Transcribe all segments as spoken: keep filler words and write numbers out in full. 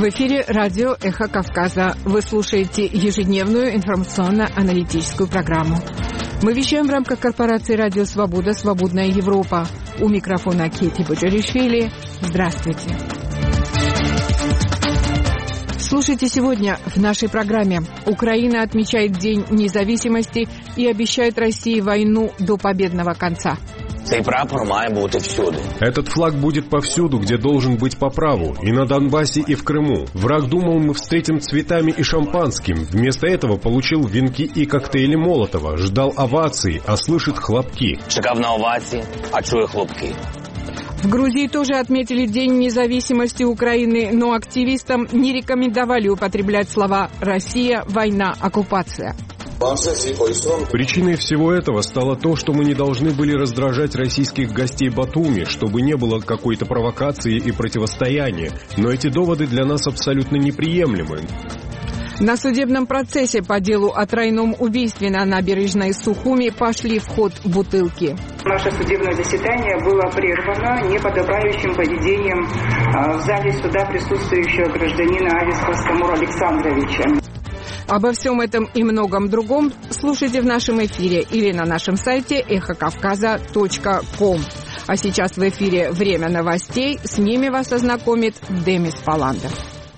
В эфире радио «Эхо Кавказа». Вы слушаете ежедневную информационно-аналитическую программу. Мы вещаем в рамках корпорации «Радио Свобода. Свободная Европа». У микрофона Кети Боджаришвили. Здравствуйте. Слушайте сегодня в нашей программе. Украина отмечает День независимости и обещает России войну до победного конца. Этот флаг будет повсюду, где должен быть по праву, и на Донбассе, и в Крыму. Враг думал, мы встретим цветами и шампанским. Вместо этого получил венки и коктейли Молотова. Ждал оваций, а слышит хлопки. Чекав на овации, а чує хлопки. В Грузии тоже отметили День независимости Украины, но активистам не рекомендовали употреблять слова «Россия», «война», «оккупация». Причиной всего этого стало то, что мы не должны были раздражать российских гостей Батуми, чтобы не было какой-то провокации и противостояния. Но эти доводы для нас абсолютно неприемлемы. На судебном процессе по делу о тройном убийстве на набережной Сухуми пошли в ход бутылки. Наше судебное заседание было прервано неподобающим поведением в зале суда присутствующего гражданина Ависа Самура Александровича. Обо всем этом и многом другом слушайте в нашем эфире или на нашем сайте эхо кавказа точка ком. А сейчас в эфире «Время новостей». С ними вас ознакомит Демис Паландер.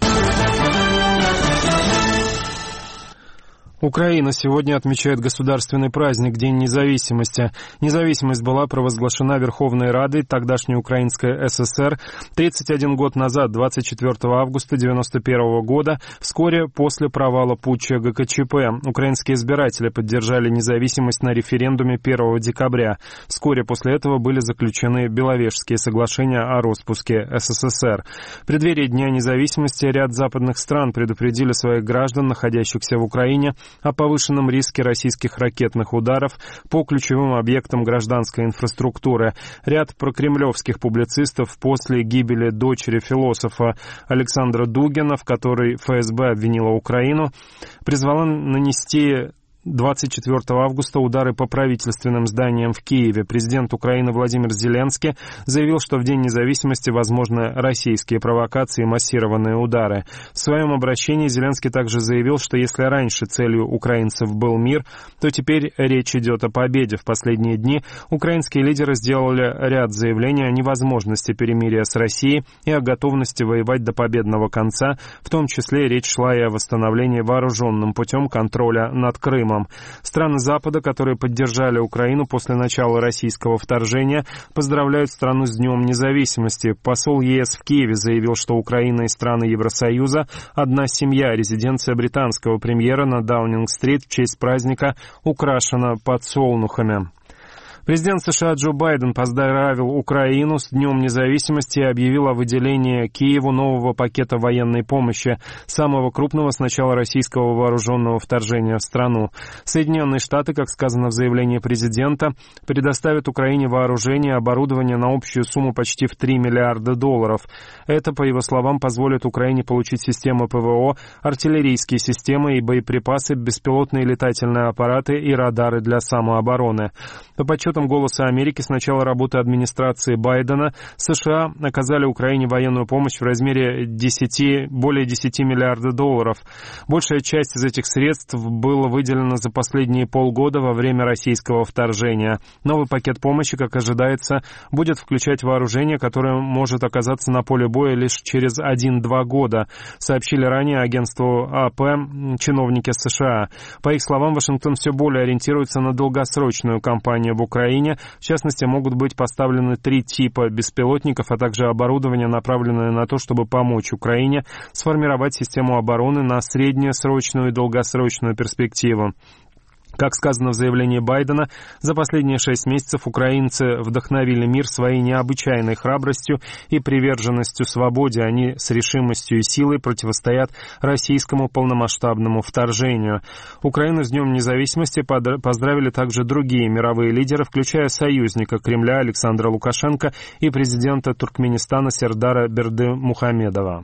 Украина сегодня отмечает государственный праздник День независимости. Независимость была провозглашена Верховной Радой тогдашней Украинской ССР тридцать один год назад, двадцать четвёртого августа девяносто первого года, вскоре после провала путча ГКЧП. Украинские избиратели поддержали независимость на референдуме первого декабря. Вскоре после этого были заключены Беловежские соглашения о распуске СССР. В преддверии Дня независимости ряд западных стран предупредили своих граждан, находящихся в Украине, о повышенном риске российских ракетных ударов по ключевым объектам гражданской инфраструктуры. Ряд прокремлевских публицистов после гибели дочери философа Александра Дугина, в которой ФСБ обвинила Украину, призвала нанести двадцать четвёртого августа удары по правительственным зданиям в Киеве. Президент Украины Владимир Зеленский заявил, что в День независимости возможны российские провокации и массированные удары. В своем обращении Зеленский также заявил, что если раньше целью украинцев был мир, то теперь речь идет о победе. В последние дни украинские лидеры сделали ряд заявлений о невозможности перемирия с Россией и о готовности воевать до победного конца. В том числе речь шла и о восстановлении вооруженным путем контроля над Крымом. Страны Запада, которые поддержали Украину после начала российского вторжения, поздравляют страну с Днем независимости. Посол ЕС в Киеве заявил, что Украина и страны Евросоюза – одна семья. Резиденция британского премьера на Даунинг-стрит в честь праздника украшена подсолнухами. Президент США Джо Байден поздравил Украину с Днем независимости и объявил о выделении Киеву нового пакета военной помощи, самого крупного с начала российского вооруженного вторжения в страну. Соединенные Штаты, как сказано в заявлении президента, предоставят Украине вооружение и оборудование на общую сумму почти в три миллиарда долларов. Это, по его словам, позволит Украине получить системы ПВО, артиллерийские системы и боеприпасы, беспилотные летательные аппараты и радары для самообороны. По подсчетам «Голоса Америки», с начала работы администрации Байдена США оказали Украине военную помощь в размере десяти, более десяти миллиардов долларов. Большая часть из этих средств была выделена за последние полгода во время российского вторжения. Новый пакет помощи, как ожидается, будет включать вооружение, которое может оказаться на поле боя лишь через один-два года, сообщили ранее агентству АП чиновники США. По их словам, Вашингтон все более ориентируется на долгосрочную кампанию в Украине. В частности, могут быть поставлены три типа беспилотников, а также оборудование, направленное на то, чтобы помочь Украине сформировать систему обороны на среднесрочную и долгосрочную перспективу. Как сказано в заявлении Байдена, за последние шесть месяцев украинцы вдохновили мир своей необычайной храбростью и приверженностью свободе. Они с решимостью и силой противостоят российскому полномасштабному вторжению. Украину с Днем независимости поздравили также другие мировые лидеры, включая союзника Кремля Александра Лукашенко и президента Туркменистана Сердара Бердымухамедова.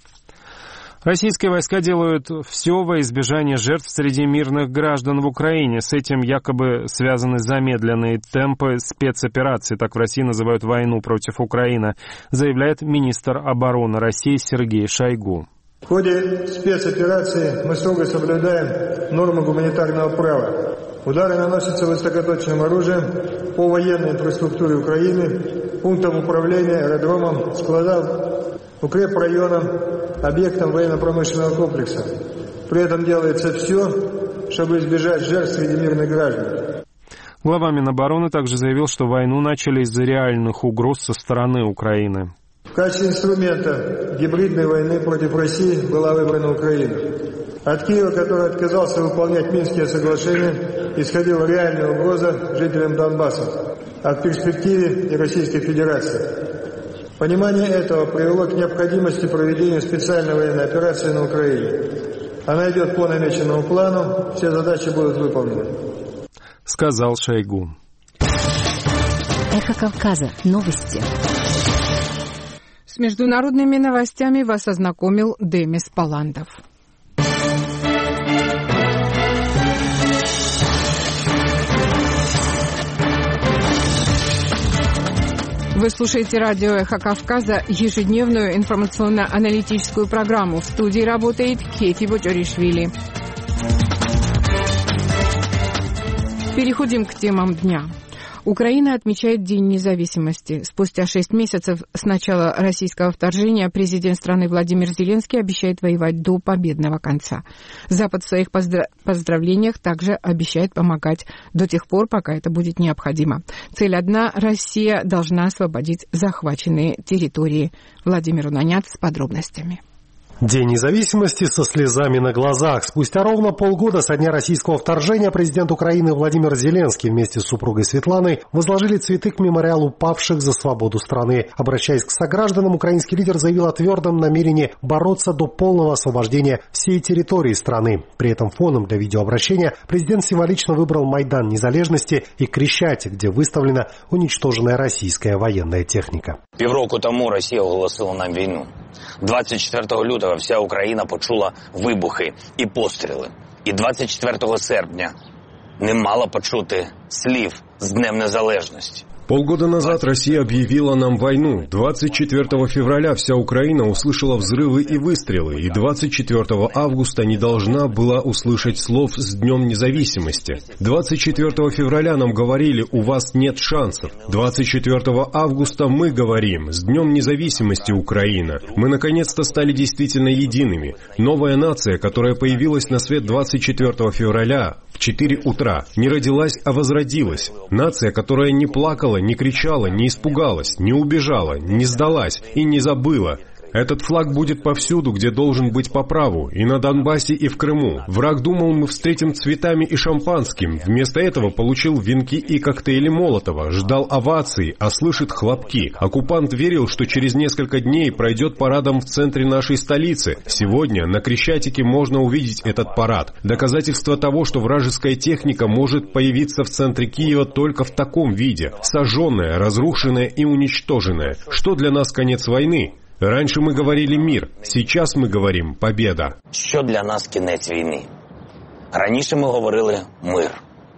Российские войска делают все во избежание жертв среди мирных граждан в Украине. С этим якобы связаны замедленные темпы спецоперации, так в России называют войну против Украины, заявляет министр обороны России Сергей Шойгу. В ходе спецоперации мы строго соблюдаем нормы гуманитарного права. Удары наносятся высокоточным оружием по военной инфраструктуре Украины, пунктам управления, аэродромам, складам, укрепрайонам, объектам военно-промышленного комплекса. При этом делается все, чтобы избежать жертв среди мирных граждан. Глава Минобороны также заявил, что войну начали из-за реальных угроз со стороны Украины. В качестве инструмента гибридной войны против России была выбрана Украина. От Киева, который отказался выполнять Минские соглашения, исходила реальная угроза жителям Донбасса от перспективы и Российской Федерации. Понимание этого привело к необходимости проведения специальной военной операции на Украине. Она идет по намеченному плану, все задачи будут выполнены. Сказал Шойгу. Эхо Кавказа. Новости. С международными новостями вас ознакомил Демис Паландов. Вы слушаете радио «Эхо Кавказа», ежедневную информационно-аналитическую программу. В студии работает Кети Боджоришвили. Переходим к темам дня. Украина отмечает День независимости. Спустя шесть месяцев с начала российского вторжения президент страны Владимир Зеленский обещает воевать до победного конца. Запад в своих поздра- поздравлениях также обещает помогать до тех пор, пока это будет необходимо. Цель одна – Россия должна освободить захваченные территории. Владимир Унаняц с подробностями. День независимости со слезами на глазах. Спустя ровно полгода со дня российского вторжения президент Украины Владимир Зеленский вместе с супругой Светланой возложили цветы к мемориалу павших за свободу страны. Обращаясь к согражданам, украинский лидер заявил о твердом намерении бороться до полного освобождения всей территории страны. При этом фоном для видеообращения президент символично выбрал Майдан Незалежности и Крещатик, где выставлена уничтоженная российская военная техника. Півроку тому Росія оголосила нам війну. двадцять четвертого лютого вся Україна почула вибухи і постріли. І двадцять четвертого серпня не мала почути слів з Днем Незалежності. Полгода назад Россия объявила нам войну. двадцать четвертого февраля вся Украина услышала взрывы и выстрелы, и двадцать четвертого августа не должна была услышать слов с Днем Независимости. двадцать четвертого февраля нам говорили: у вас нет шансов. двадцать четвертого августа мы говорим: с Днем Независимости, Украина. Мы наконец-то стали действительно едиными. Новая нация, которая появилась на свет двадцать четвертого февраля в четыре утра, не родилась, а возродилась. Нация, которая не плакала, не кричала, не испугалась, не убежала, не сдалась и не забыла. Этот флаг будет повсюду, где должен быть по праву, и на Донбассе, и в Крыму. Враг думал, мы встретим цветами и шампанским. Вместо этого получил венки и коктейли Молотова, ждал оваций, а слышит хлопки. Оккупант верил, что через несколько дней пройдет парадом в центре нашей столицы. Сегодня на Крещатике можно увидеть этот парад. Доказательство того, что вражеская техника может появиться в центре Киева только в таком виде. Сожженная, разрушенная и уничтоженная. Что для нас конец войны? Раньше мы говорили мир, сейчас мы говорим победа. Що для нас кінець війни? Раніше ми говорили мир.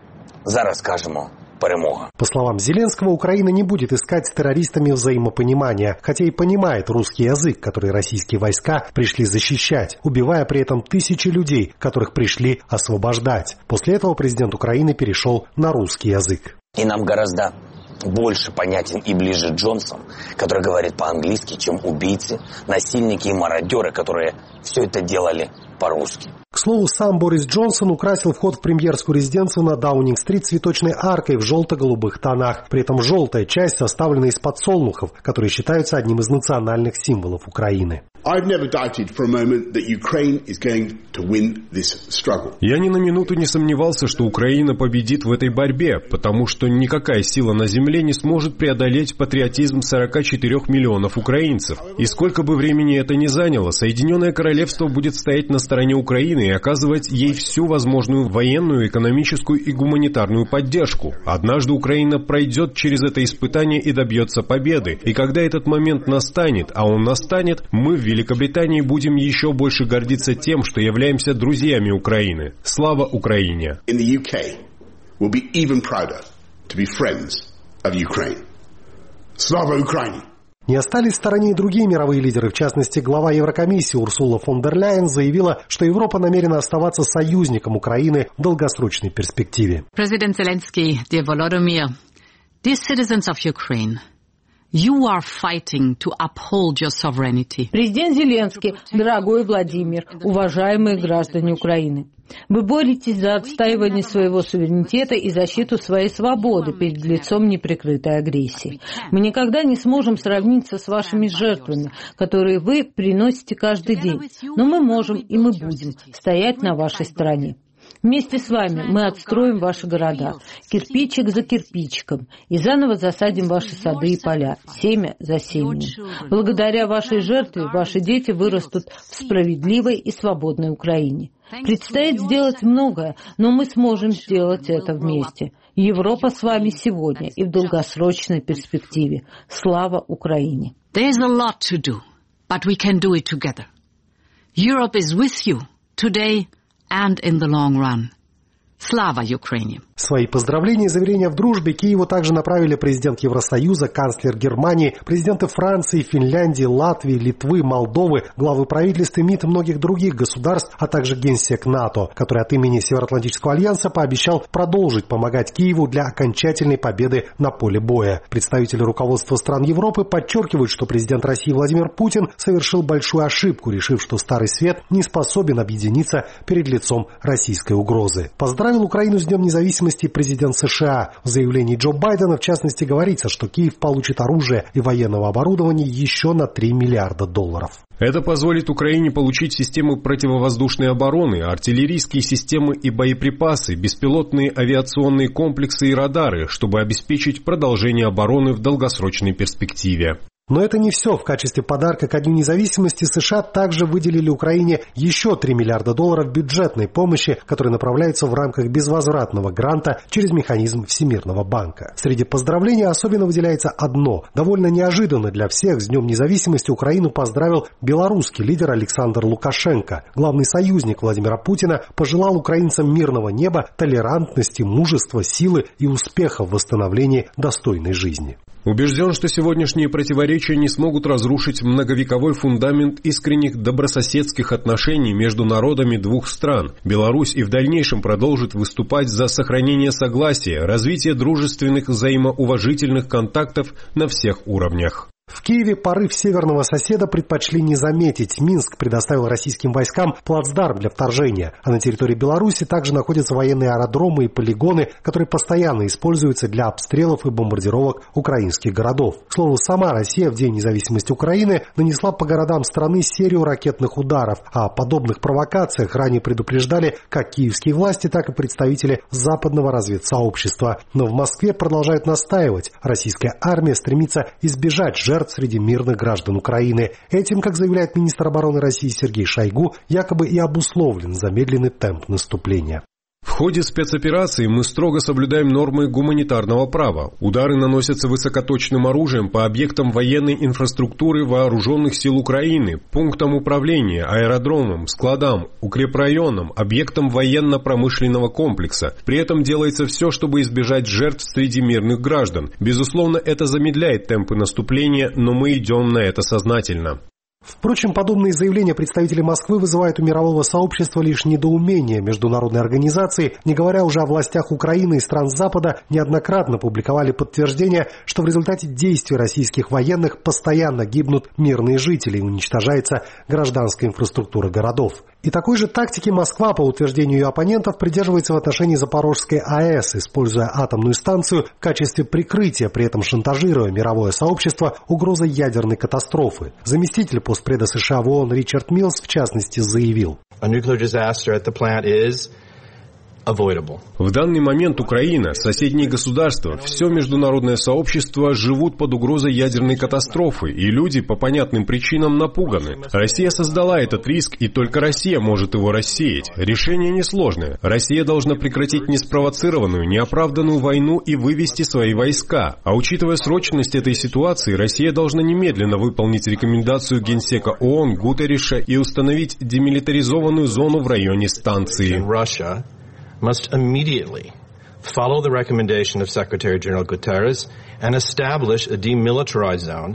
Зараз кажемо перемога. По словам Зеленского, Украина не будет искать с террористами взаимопонимания, хотя и понимает русский язык, который российские войска пришли защищать, убивая при этом тысячи людей, которых пришли освобождать. После этого президент Украины перешел на русский язык. И нам гораздо больше понятен и ближе Джонсон, который говорит по-английски, чем убийцы, насильники и мародеры, которые все это делали по-русски. К слову, сам Борис Джонсон украсил вход в премьерскую резиденцию на Даунинг-стрит цветочной аркой в желто-голубых тонах. При этом желтая часть составлена из подсолнухов, которые считаются одним из национальных символов Украины. Я ни на минуту не сомневался, что Украина победит в этой борьбе, потому что никакая сила на земле не сможет преодолеть патриотизм сорок четыре миллионов украинцев. И сколько бы времени это ни заняло, Соединенное Королевство будет стоять на стороне Украины и оказывать ей всю возможную военную, экономическую и гуманитарную поддержку. Однажды Украина пройдет через это испытание и добьется победы. И когда этот момент настанет, а он настанет, мы в Великобритании будем еще больше гордиться тем, что являемся друзьями Украины. Слава Украине! In the U K, we'll be even prouder to be friends of Ukraine. Slava Ukraini! Не остались в стороне и другие мировые лидеры. В частности, глава Еврокомиссии Урсула фон дер Ляйен заявила, что Европа намерена оставаться союзником Украины в долгосрочной перспективе. Президент Зеленский, dear Volodymyr, dear citizens of Ukraine, you are fighting to uphold your sovereignty. Президент Зеленский, дорогой Владимир, уважаемые граждане Украины, вы боретесь за отстаивание своего суверенитета и защиту своей свободы перед лицом неприкрытой агрессии. Мы никогда не сможем сравниться с вашими жертвами, которые вы приносите каждый день, но мы можем и мы будем стоять на вашей стороне. Вместе с вами мы отстроим ваши города, кирпичик за кирпичиком, и заново засадим ваши сады и поля, семя за семенем. Благодаря вашей жертве ваши дети вырастут в справедливой и свободной Украине. Предстоит сделать многое, но мы сможем сделать это вместе. Европа с вами сегодня и в долгосрочной перспективе. Слава Украине! There is a lot to do, but we can do it together. Europe is with you today and in the long run. Слава Украине! Свои поздравления и заверения в дружбе Киеву также направили президент Евросоюза, канцлер Германии, президенты Франции, Финляндии, Латвии, Литвы, Молдовы, главы правительств и МИД многих других государств, а также генсек НАТО, который от имени Североатлантического альянса пообещал продолжить помогать Киеву для окончательной победы на поле боя. Представители руководства стран Европы подчеркивают, что президент России Владимир Путин совершил большую ошибку, решив, что Старый Свет не способен объединиться перед лицом российской угрозы. Поздравил Украину с Днем независимости президент США. В заявлении Джо Байдена, в частности, говорится, что Киев получит оружие и военного оборудования еще на три миллиарда долларов. Это позволит Украине получить системы противовоздушной обороны, артиллерийские системы и боеприпасы, беспилотные авиационные комплексы и радары, чтобы обеспечить продолжение обороны в долгосрочной перспективе. Но это не все. В качестве подарка ко Дню независимости США также выделили Украине еще три миллиарда долларов бюджетной помощи, которые направляются в рамках безвозвратного гранта через механизм Всемирного банка. Среди поздравлений особенно выделяется одно. Довольно неожиданно для всех с Днем независимости Украину поздравил белорусский лидер Александр Лукашенко. Главный союзник Владимира Путина пожелал украинцам мирного неба, толерантности, мужества, силы и успеха в восстановлении достойной жизни. Убежден, что сегодняшние противоречия не смогут разрушить многовековой фундамент искренних добрососедских отношений между народами двух стран. Беларусь и в дальнейшем продолжит выступать за сохранение согласия, развитие дружественных взаимоуважительных контактов на всех уровнях. В Киеве порыв северного соседа предпочли не заметить. Минск предоставил российским войскам плацдарм для вторжения. А на территории Беларуси также находятся военные аэродромы и полигоны, которые постоянно используются для обстрелов и бомбардировок украинских городов. К слову, сама Россия в День независимости Украины нанесла по городам страны серию ракетных ударов. О подобных провокациях ранее предупреждали как киевские власти, так и представители западного разведсообщества. Но в Москве продолжают настаивать. Российская армия стремится избежать жертв среди мирных граждан Украины. Этим, как заявляет министр обороны России Сергей Шойгу, якобы и обусловлен замедленный темп наступления. В ходе спецоперации мы строго соблюдаем нормы гуманитарного права. Удары наносятся высокоточным оружием по объектам военной инфраструктуры вооруженных сил Украины, пунктам управления, аэродромам, складам, укрепрайонам, объектам военно-промышленного комплекса. При этом делается все, чтобы избежать жертв среди мирных граждан. Безусловно, это замедляет темпы наступления, но мы идем на это сознательно. Впрочем, подобные заявления представителей Москвы вызывают у мирового сообщества лишь недоумение. Международные организации, не говоря уже о властях Украины и стран Запада, неоднократно публиковали подтверждение, что в результате действий российских военных постоянно гибнут мирные жители и уничтожается гражданская инфраструктура городов. И такой же тактики Москва, по утверждению ее оппонентов, придерживается в отношении Запорожской АЭС, используя атомную станцию в качестве прикрытия, при этом шантажируя мировое сообщество угрозой ядерной катастрофы. Заместитель постпреда США в ООН Ричард Миллс, в частности, заявил: В данный момент Украина, соседние государства, все международное сообщество живут под угрозой ядерной катастрофы, и люди по понятным причинам напуганы. Россия создала этот риск, и только Россия может его рассеять. Решение несложное. Россия должна прекратить неспровоцированную, неоправданную войну и вывести свои войска. А учитывая срочность этой ситуации, Россия должна немедленно выполнить рекомендацию Генсека ООН Гутерриша и установить демилитаризованную зону в районе станции. Must immediately follow the recommendation of Secretary General Guterres and establish a demilitarized zone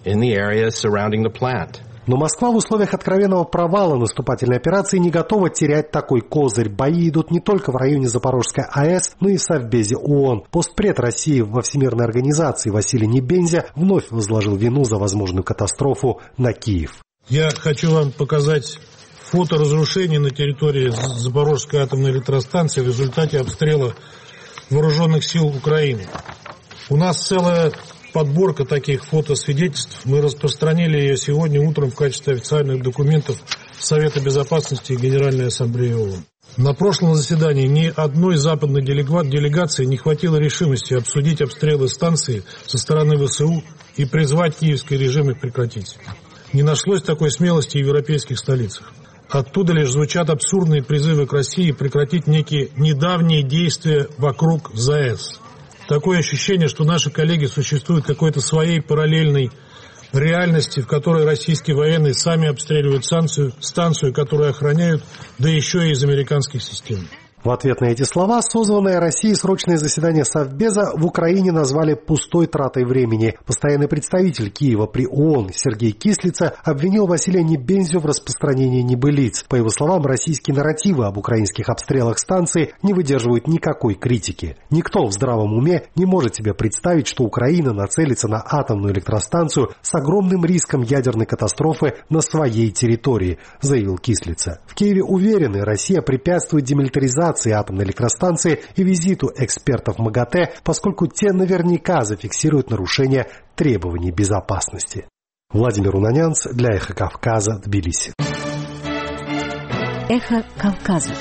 in the area surrounding the plant. Но Москва в условиях откровенного провала наступательной операции не готова терять такой козырь. Бои идут не только в районе Запорожской АЭС, но и в Совбезе ООН. Постпред России во Всемирной организации Василий Небензя вновь возложил вину за возможную катастрофу на Киев. Я хочу вам показать фото разрушений на территории Запорожской атомной электростанции в результате обстрела вооруженных сил Украины. У нас целая подборка таких фотосвидетельств. Мы распространили ее сегодня утром в качестве официальных документов Совета Безопасности и Генеральной Ассамблеи ООН. На прошлом заседании ни одной западной делегации не хватило решимости обсудить обстрелы станции со стороны ВСУ и призвать киевский режим их прекратить. Не нашлось такой смелости и в европейских столицах. Оттуда лишь звучат абсурдные призывы к России прекратить некие недавние действия вокруг ЗАЭС. Такое ощущение, что наши коллеги существуют в какой-то своей параллельной реальности, в которой российские военные сами обстреливают станцию, станцию, которую охраняют, да еще и из американских систем. В ответ на эти слова созванное Россией срочное заседание Совбеза в Украине назвали пустой тратой времени. Постоянный представитель Киева при ООН Сергей Кислица обвинил Василия Небензю в распространении небылиц. По его словам, российские нарративы об украинских обстрелах станции не выдерживают никакой критики. Никто в здравом уме не может себе представить, что Украина нацелится на атомную электростанцию с огромным риском ядерной катастрофы на своей территории, заявил Кислица. В Киеве уверены, Россия препятствует демилитаризации атомной электростанции и визиту экспертов МАГАТЭ, поскольку те наверняка зафиксируют нарушение требований безопасности. Владимир Унанянц для «Эхо Кавказа», Тбилиси. «Эхо Кавказа».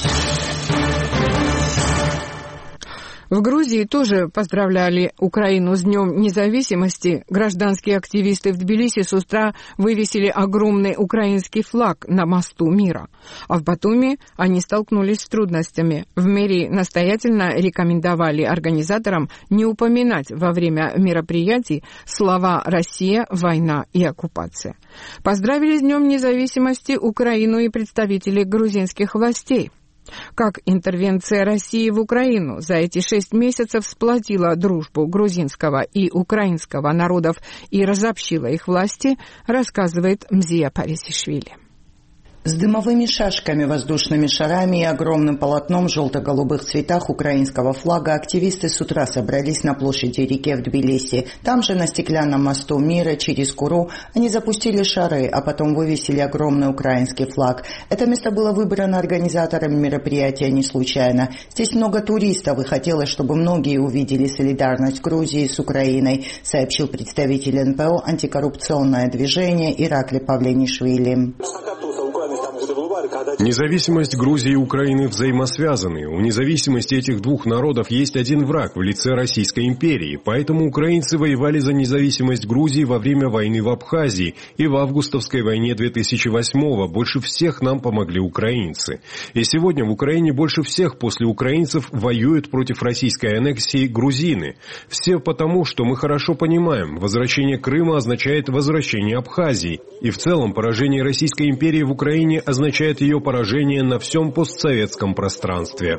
В Грузии тоже поздравляли Украину с Днем независимости. Гражданские активисты в Тбилиси с утра вывесили огромный украинский флаг на мосту мира. А в Батуми они столкнулись с трудностями. В мэрии настоятельно рекомендовали организаторам не упоминать во время мероприятий слова «Россия», «Война» и «Оккупация». Поздравили с Днем независимости Украину и представители грузинских властей. Как интервенция России в Украину за эти шесть месяцев сплотила дружбу грузинского и украинского народов и разобщила их власти, рассказывает Мзия Парисишвили. С дымовыми шашками, воздушными шарами и огромным полотном в желто-голубых цветах украинского флага активисты с утра собрались на площади реки в Тбилиси. Там же на стеклянном мосту мира через Куру они запустили шары, а потом вывесили огромный украинский флаг. Это место было выбрано организаторами мероприятия не случайно. Здесь много туристов, и хотелось, чтобы многие увидели солидарность Грузии с Украиной, сообщил представитель эн пэ о «Антикоррупционное движение» Иракли Павленишвили. Независимость Грузии и Украины взаимосвязаны. У независимости этих двух народов есть один враг в лице Российской империи. Поэтому украинцы воевали за независимость Грузии во время войны в Абхазии и в августовской войне две тысячи восьмого. Больше всех нам помогли украинцы. И сегодня в Украине больше всех после украинцев воюют против российской аннексии грузины. Все потому, что мы хорошо понимаем, возвращение Крыма означает возвращение Абхазии. И в целом поражение Российской империи в Украине означает ее поражение на всем постсоветском пространстве.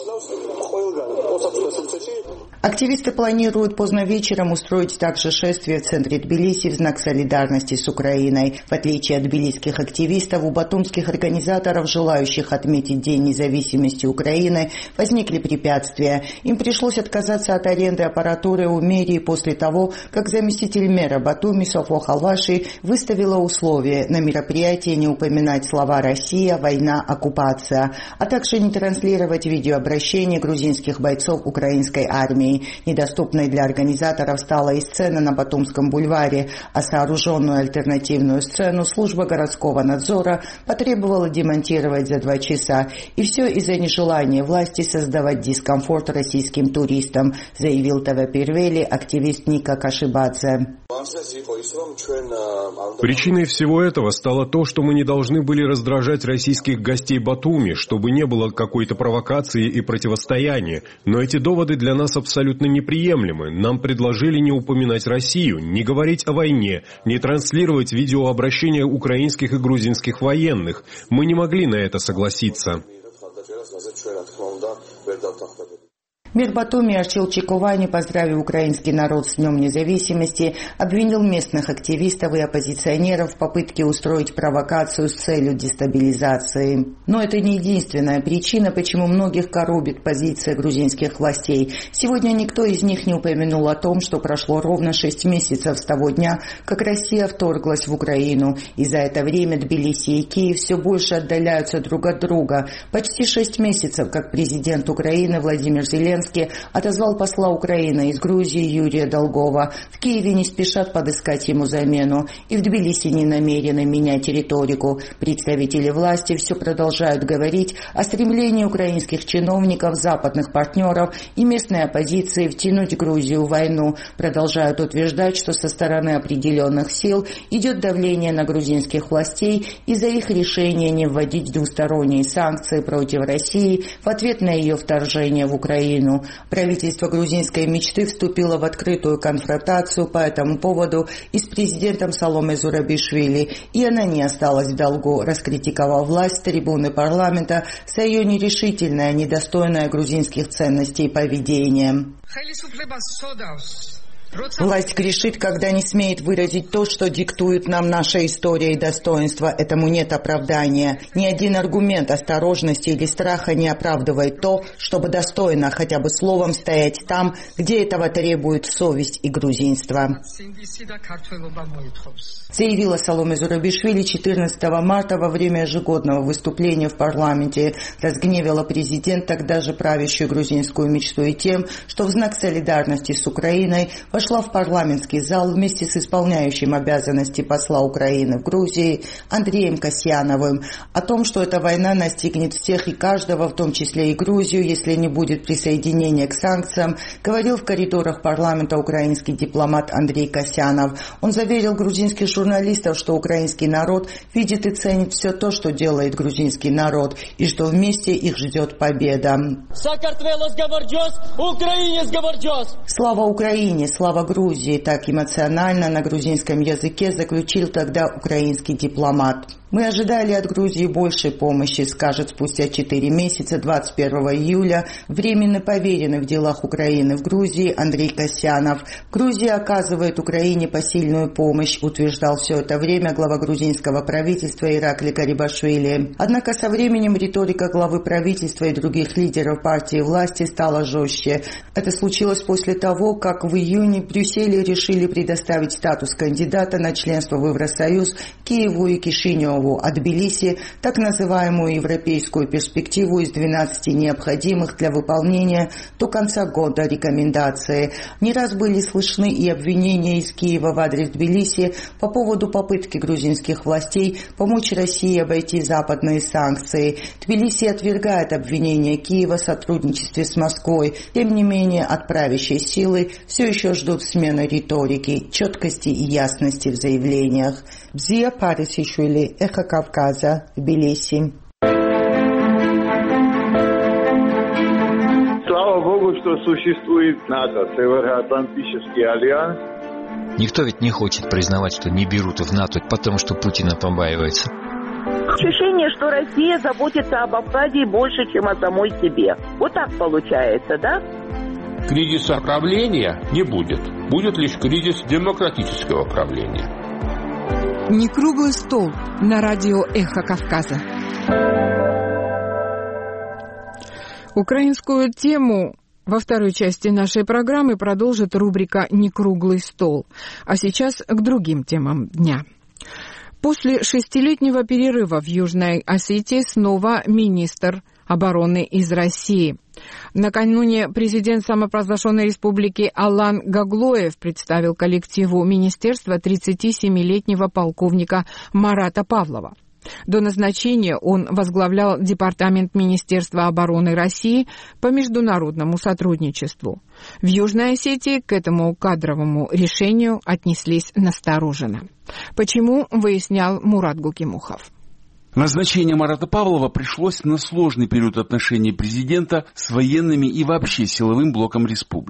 Активисты планируют поздно вечером устроить также шествие в центре Тбилиси в знак солидарности с Украиной. В отличие от тбилисских активистов, у батумских организаторов, желающих отметить День независимости Украины, возникли препятствия. Им пришлось отказаться от аренды аппаратуры у мэрии после того, как заместитель мэра Батуми Софо Халваши выставила условие на мероприятии не упоминать слова «Россия», «Война», «Оккупация», а также не транслировать видеообращения грузинских бойцов украинской армии. Недоступной для организаторов стала и сцена на Батумском бульваре, а сооруженную альтернативную сцену служба городского надзора потребовала демонтировать за два часа. И все из-за нежелания власти создавать дискомфорт российским туристам, заявил ТВ Первели активист Ника Кашибадзе. Причиной всего этого стало то, что мы не должны были раздражать российских гостей Батуми, чтобы не было какой-то провокации и противостояния. Но эти доводы для нас абсолютно неприемлемы. Нам предложили не упоминать Россию, не говорить о войне, не транслировать видеообращения украинских и грузинских военных. Мы не могли на это согласиться. Мир Батуми Арчил Чекувани, поздравив украинский народ с Днем независимости, обвинил местных активистов и оппозиционеров в попытке устроить провокацию с целью дестабилизации. Но это не единственная причина, почему многих коробит позиция грузинских властей. Сегодня никто из них не упомянул о том, что прошло ровно шесть месяцев с того дня, как Россия вторглась в Украину, и за это время Тбилиси и Киев все больше отдаляются друг от друга. Почти шесть месяцев, как президент Украины Владимир Зеленский отозвал посла Украины из Грузии Юрия Долгова. В Киеве не спешат подыскать ему замену, и в Тбилиси не намерены менять риторику. Представители власти все продолжают говорить о стремлении украинских чиновников, западных партнеров и местной оппозиции втянуть Грузию в войну. Продолжают утверждать, что со стороны определенных сил идет давление на грузинских властей из-за их решения не вводить двусторонние санкции против России в ответ на ее вторжение в Украину. Правительство грузинской мечты вступило в открытую конфронтацию по этому поводу и с президентом Саломе Зурабишвили, и она не осталась в долгу, раскритиковав власть с трибуны парламента за ее нерешительное, недостойное грузинских ценностей поведение. Власть грешит, когда не смеет выразить то, что диктует нам наша история и достоинство. Этому нет оправдания. Ни один аргумент осторожности или страха не оправдывает то, чтобы достойно хотя бы словом стоять там, где этого требует совесть и грузинство. Заявила Саломе Зурабишвили четырнадцатого марта во время ежегодного выступления в парламенте. Разгневила президент тогда же правящую грузинскую мечту и тем, что в знак солидарности с Украиной вошла в парламентский зал вместе с исполняющим обязанности посла Украины в Грузии Андреем Касьяновым. О том, что эта война настигнет всех и каждого, в том числе и Грузию, если не будет присоединения к санкциям, говорил в коридорах парламента украинский дипломат Андрей Касьянов. Он заверил грузинских журналистов, что украинский народ видит и ценит все то, что делает грузинский народ, и что вместе их ждет победа. Слава Украине, слава Грузии, так эмоционально на грузинском языке заключил тогда украинский дипломат. Мы ожидали от Грузии большей помощи, скажет спустя четыре месяца, двадцать первого июля, временно поверенный в делах Украины в Грузии Андрей Касьянов. Грузия оказывает Украине посильную помощь, утверждал все это время глава грузинского правительства Иракли Гарибашвили. Однако со временем риторика главы правительства и других лидеров партии власти стала жестче. Это случилось после того, как в июне в Брюсселе решили предоставить статус кандидата на членство в Евросоюз Киеву и Кишиневу, от Тбилиси так называемую европейскую перспективу из двенадцати необходимых для выполнения до конца года рекомендаций. Не раз были слышны и обвинения из Киева в адрес Тбилиси по поводу попытки грузинских властей помочь России обойти западные санкции. Тбилиси отвергает обвинения Киева в сотрудничестве с Москвой. Тем не менее, от правящей силы все еще ждут смены риторики, четкости и ясности в заявлениях. Бзия Парисишвили, Эхо Кавказа, Тбилиси. Слава Богу, что существует НАТО, Североатлантический альянс. Никто ведь не хочет признавать, что не берут в НАТО, потому что Путина побаивается. Ощущение, что Россия заботится об Абхазии больше, чем о самой себе. Вот так получается, да? Кризиса правления не будет. Будет лишь кризис демократического правления. Не круглый стол на радио «Эхо Кавказа». Украинскую тему во второй части нашей программы продолжит рубрика «Не круглый стол». А сейчас к другим темам дня. После шестилетнего перерыва в Южной Осетии снова министр обороны из России. Накануне президент самопровозглашенной республики Алан Гаглоев представил коллективу министерства тридцатисемилетнего полковника Марата Павлова. До назначения он возглавлял Департамент Министерства обороны России по международному сотрудничеству. В Южной Осетии к этому кадровому решению отнеслись настороженно. Почему, выяснял Мурат Гукимухов. Назначение Марата Павлова пришлось на сложный период отношений президента с военными и вообще силовым блоком республики.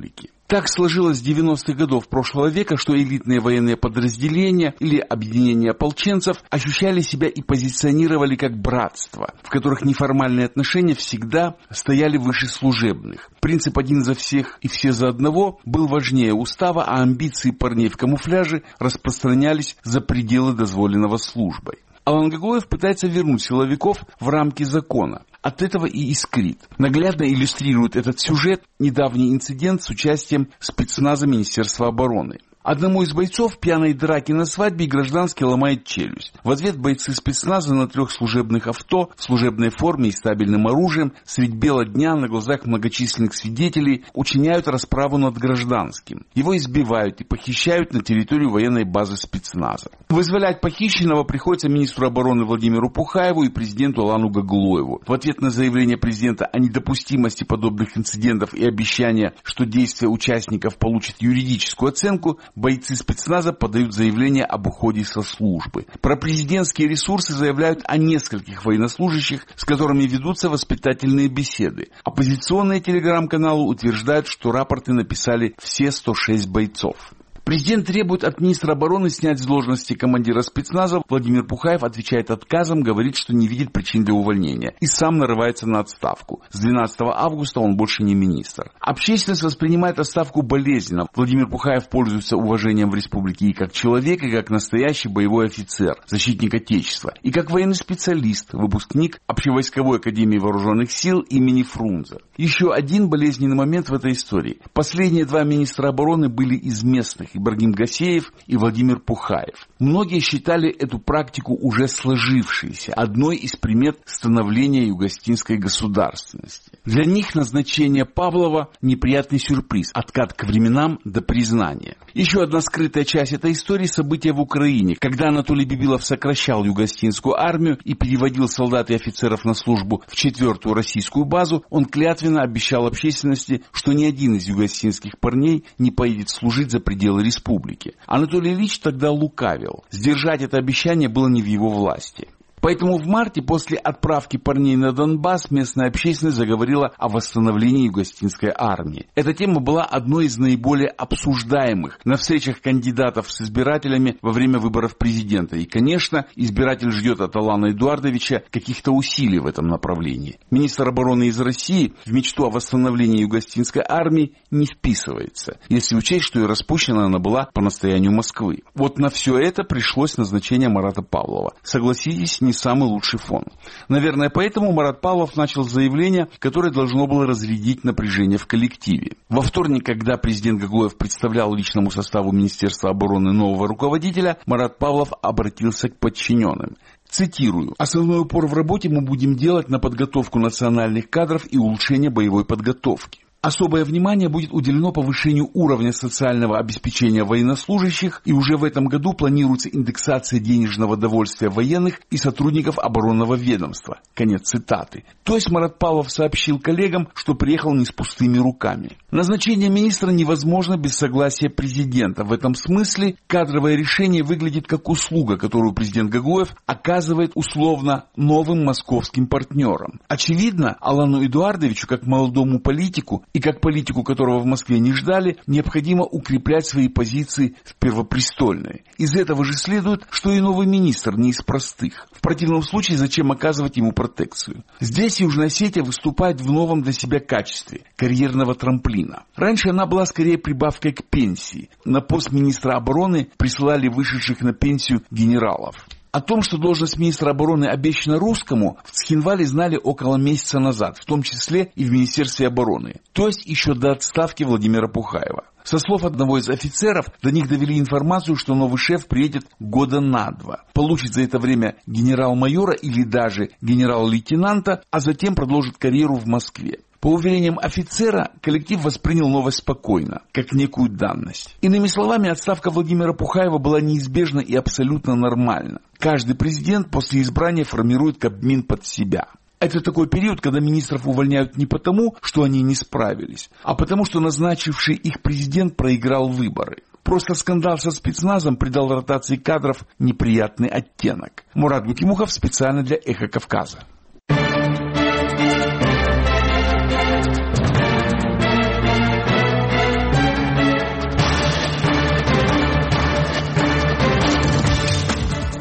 Так сложилось с девяностых годов прошлого века, что элитные военные подразделения или объединения ополченцев ощущали себя и позиционировали как братство, в которых неформальные отношения всегда стояли выше служебных. Принцип «один за всех и все за одного» был важнее устава, а амбиции парней в камуфляже распространялись за пределы дозволенного службой. Алан Гаглоев пытается вернуть силовиков в рамки закона. От этого и искрит. Наглядно иллюстрирует этот сюжет недавний инцидент с участием спецназа Министерства обороны. Одному из бойцов в пьяной драке на свадьбе гражданский ломает челюсть. В ответ бойцы спецназа на трех служебных авто, в служебной форме и стабильным оружием, средь бела дня на глазах многочисленных свидетелей учиняют расправу над гражданским. Его избивают и похищают на территорию военной базы спецназа. Вызволять похищенного приходится министру обороны Владимиру Пухаеву и президенту Алану Гаглоеву. В ответ на заявление президента о недопустимости подобных инцидентов и обещание, что действия участников получат юридическую оценку, бойцы спецназа подают заявление об уходе со службы. Про президентские ресурсы заявляют о нескольких военнослужащих, с которыми ведутся воспитательные беседы. Оппозиционные телеграм-каналы утверждают, что рапорты написали все сто шесть бойцов. Президент требует от министра обороны снять с должности командира спецназа. Владимир Пухаев отвечает отказом, говорит, что не видит причин для увольнения. И сам нарывается на отставку. С двенадцатого августа он больше не министр. Общественность воспринимает отставку болезненно. Владимир Пухаев пользуется уважением в республике и как человек, и как настоящий боевой офицер, защитник Отечества, и как военный специалист, выпускник Общевойсковой академии вооруженных сил имени Фрунзе. Еще один болезненный момент в этой истории. Последние два министра обороны были из местных. Ибрагим Гасеев и Владимир Пухаев. Многие считали эту практику уже сложившейся, одной из примет становления югостинской государственности. Для них назначение Павлова – неприятный сюрприз, откат к временам до признания. Еще одна скрытая часть этой истории – события в Украине, когда Анатолий Бибилов сокращал югостинскую армию и переводил солдат и офицеров на службу в четвертую российскую базу, он клятвенно обещал общественности, что ни один из югостинских парней не поедет служить за пределы республики. Анатолий Ильич тогда лукавил. Сдержать это обещание было не в его власти. Поэтому в марте, после отправки парней на Донбасс, местная общественность заговорила о восстановлении югостинской армии. Эта тема была одной из наиболее обсуждаемых на встречах кандидатов с избирателями во время выборов президента. И, конечно, избиратель ждет от Алана Эдуардовича каких-то усилий в этом направлении. Министр обороны из России в мечту о восстановлении югостинской армии не вписывается, если учесть, что и распущена она была по настоянию Москвы. Вот на все это пришлось назначение Марата Павлова. Согласитесь, не самый лучший фон. Наверное, поэтому Марат Павлов начал заявление, которое должно было разрядить напряжение в коллективе. Во вторник, когда президент Гаглоев представлял личному составу Министерства обороны нового руководителя, Марат Павлов обратился к подчиненным. Цитирую. «Основной упор в работе мы будем делать на подготовку национальных кадров и улучшение боевой подготовки. Особое внимание будет уделено повышению уровня социального обеспечения военнослужащих, и уже в этом году планируется индексация денежного довольствия военных и сотрудников оборонного ведомства». Конец цитаты. То есть Марат Павлов сообщил коллегам, что приехал не с пустыми руками. Назначение министра невозможно без согласия президента. В этом смысле кадровое решение выглядит как услуга, которую президент Гаглоев оказывает условно новым московским партнерам. Очевидно, Алану Эдуардовичу, как молодому политику, и как политику, которого в Москве не ждали, необходимо укреплять свои позиции в Первопрестольной. Из этого же следует, что и новый министр не из простых. В противном случае зачем оказывать ему протекцию? Здесь Южная Осетия выступает в новом для себя качестве – карьерного трамплина. Раньше она была скорее прибавкой к пенсии. На пост министра обороны присылали вышедших на пенсию генералов. О том, что должность министра обороны обещана русскому, в Цхинвале знали около месяца назад, в том числе и в Министерстве обороны, то есть еще до отставки Владимира Пухаева. Со слов одного из офицеров, до них довели информацию, что новый шеф приедет года на два, получит за это время генерал-майора или даже генерал-лейтенанта, а затем продолжит карьеру в Москве. По уверениям офицера, коллектив воспринял новость спокойно, как некую данность. Иными словами, отставка Владимира Пухаева была неизбежна и абсолютно нормальна. Каждый президент после избрания формирует Кабмин под себя. Это такой период, когда министров увольняют не потому, что они не справились, а потому, что назначивший их президент проиграл выборы. Просто скандал со спецназом придал ротации кадров неприятный оттенок. Мурат Гукимухов специально для «Эхо Кавказа».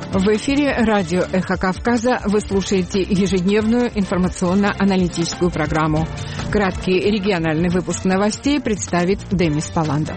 В эфире радио «Эхо Кавказа» вы слушаете ежедневную информационно-аналитическую программу. Краткий региональный выпуск новостей представит Демис Паландов.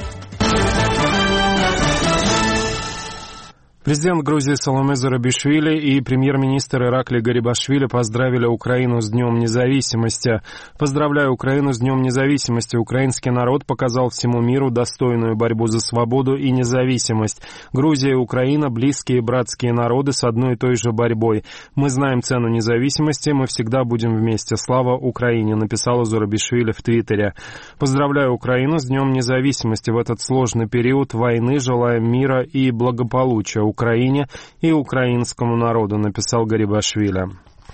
Президент Грузии Саломе Зурабишвили и премьер-министр Иракли Гарибашвили поздравили Украину с Днем независимости. Поздравляю Украину с Днем независимости. Украинский народ показал всему миру достойную борьбу за свободу и независимость. Грузия и Украина – близкие братские народы с одной и той же борьбой. Мы знаем цену независимости, мы всегда будем вместе. Слава Украине, написала Зурабишвили в Твиттере. Поздравляю Украину с Днем независимости. В этот сложный период войны желаем мира и благополучия Украине и украинскому народу, написал Гарибашвили.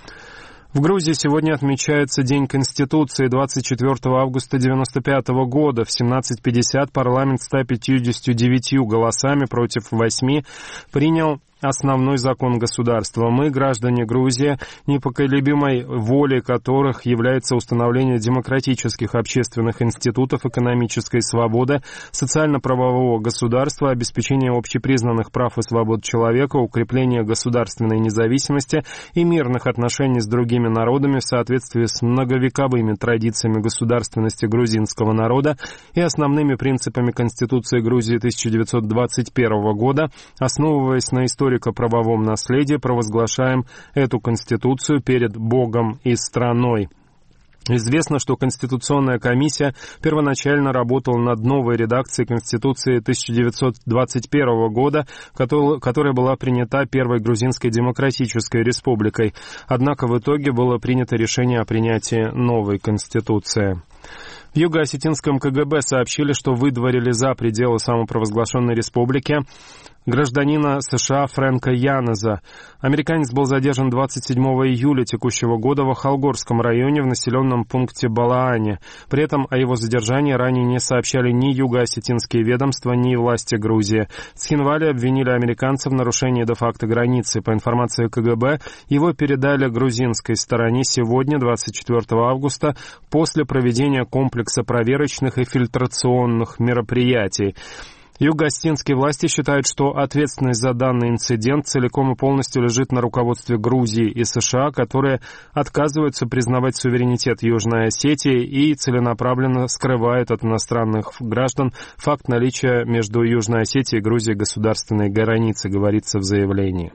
В Грузии сегодня отмечается День Конституции. двадцать четвёртого августа девяносто пятого года в семнадцать пятьдесят парламент ста пятьюдесятью девятью голосами против восьми принял основной закон государства. Мы, граждане Грузии, непоколебимой волей которых является установление демократических общественных институтов, экономической свободы, социально-правового государства, обеспечение общепризнанных прав и свобод человека, укрепление государственной независимости и мирных отношений с другими народами в соответствии с многовековыми традициями государственности грузинского народа и основными принципами Конституции Грузии тысяча девятьсот двадцать первого года, основываясь на истории правовом наследии, провозглашаем эту Конституцию перед Богом и страной. Известно, что Конституционная комиссия первоначально работала над новой редакцией Конституции тысяча девятьсот двадцать первого года, которая была принята Первой Грузинской Демократической Республикой. Однако в итоге было принято решение о принятии новой Конституции. В Юго-Осетинском ка гэ бэ сообщили, что выдворили за пределы самопровозглашенной республики гражданина США Фрэнка Янеза. Американец был задержан двадцать седьмого июля текущего года в Ахалгорском районе в населенном пункте Балаане. При этом о его задержании ранее не сообщали ни юго-осетинские ведомства, ни власти Грузии. Схинвали обвинили американца в нарушении де-факто границы. По информации ка гэ бэ, его передали грузинской стороне сегодня, двадцать четвёртого августа, после проведения комплекса проверочных и фильтрационных мероприятий. Юго-осетинские власти считают, что ответственность за данный инцидент целиком и полностью лежит на руководстве Грузии и США, которые отказываются признавать суверенитет Южной Осетии и целенаправленно скрывают от иностранных граждан факт наличия между Южной Осетией и Грузией государственной границы, говорится в заявлении.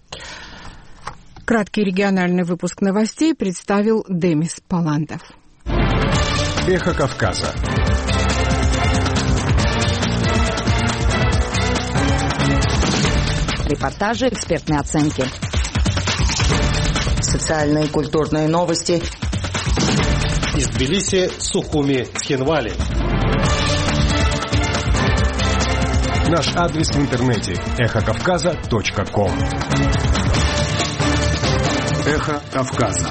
Краткий региональный выпуск новостей представил Демис Паландов. Эхо Кавказа. Репортажи, экспертные оценки. Социальные и культурные новости. Из Тбилиси, Сухуми, Схинвали. Наш адрес в интернете эхо кавказа точка ком. Эхо Кавказа.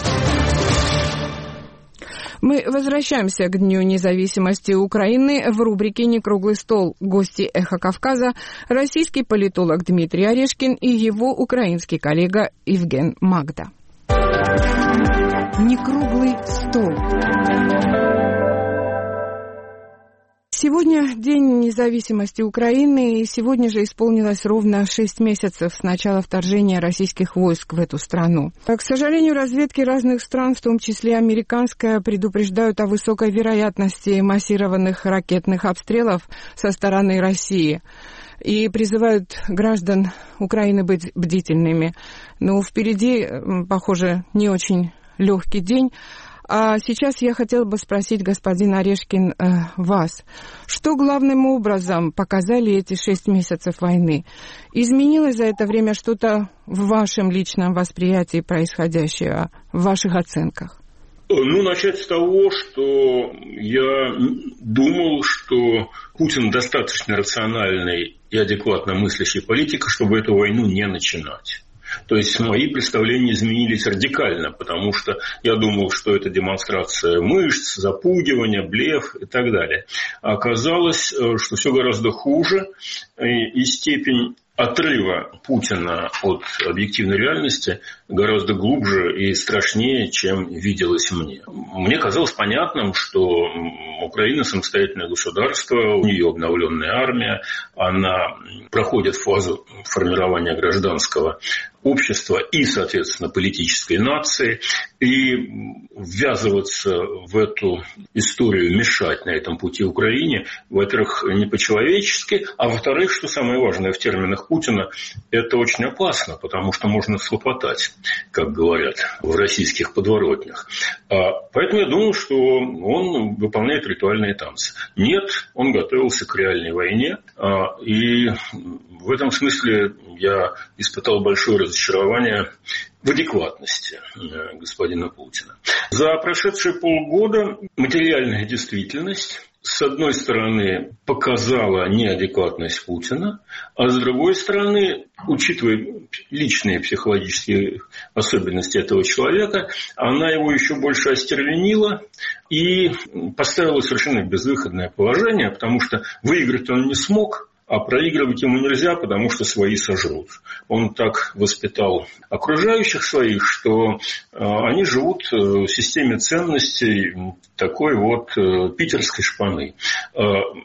Мы возвращаемся к Дню независимости Украины в рубрике «Некруглый стол». Гости «Эхо Кавказа» – российский политолог Дмитрий Орешкин и его украинский коллега Евген Магда. Некруглый стол. Сегодня День независимости Украины, и сегодня же исполнилось ровно шесть месяцев с начала вторжения российских войск в эту страну. К сожалению, разведки разных стран, в том числе американская, предупреждают о высокой вероятности массированных ракетных обстрелов со стороны России и призывают граждан Украины быть бдительными. Но впереди, похоже, не очень легкий день. А сейчас я хотела бы спросить, господин Орешкин, э, вас, что главным образом показали эти шесть месяцев войны? Изменилось за это время что-то в вашем личном восприятии происходящего, в ваших оценках? Ну, начать с того, что я думал, что Путин достаточно рациональный и адекватно мыслящий политик, чтобы эту войну не начинать. То есть мои представления изменились радикально, потому что я думал, что это демонстрация мышц, запугивание, блеф и так далее. А оказалось, что все гораздо хуже, и степень отрыва Путина от объективной реальности гораздо глубже и страшнее, чем виделось мне. Мне казалось понятным, что Украина самостоятельное государство, у нее обновленная армия, она проходит фазу формирования гражданского общества и, соответственно, политической нации. И ввязываться в эту историю, мешать на этом пути Украине, во-первых, не по-человечески, а во-вторых, что самое важное в терминах Путина, это очень опасно, потому что можно схлопотать, как говорят в российских подворотнях. Поэтому я думал, что он выполняет ритуальные танцы. Нет, он готовился к реальной войне, и в этом смысле я испытал большое разочарование в адекватности господина Путина. За прошедшие полгода материальная действительность, с одной стороны, показала неадекватность Путина, а с другой стороны, учитывая личные психологические особенности этого человека, она его еще больше остервенила и поставила совершенно безвыходное положение, потому что выиграть он не смог, а проигрывать ему нельзя, потому что свои сожрут. Он так воспитал окружающих своих, что э, они живут в системе ценностей такой вот э, питерской шпаны. Э,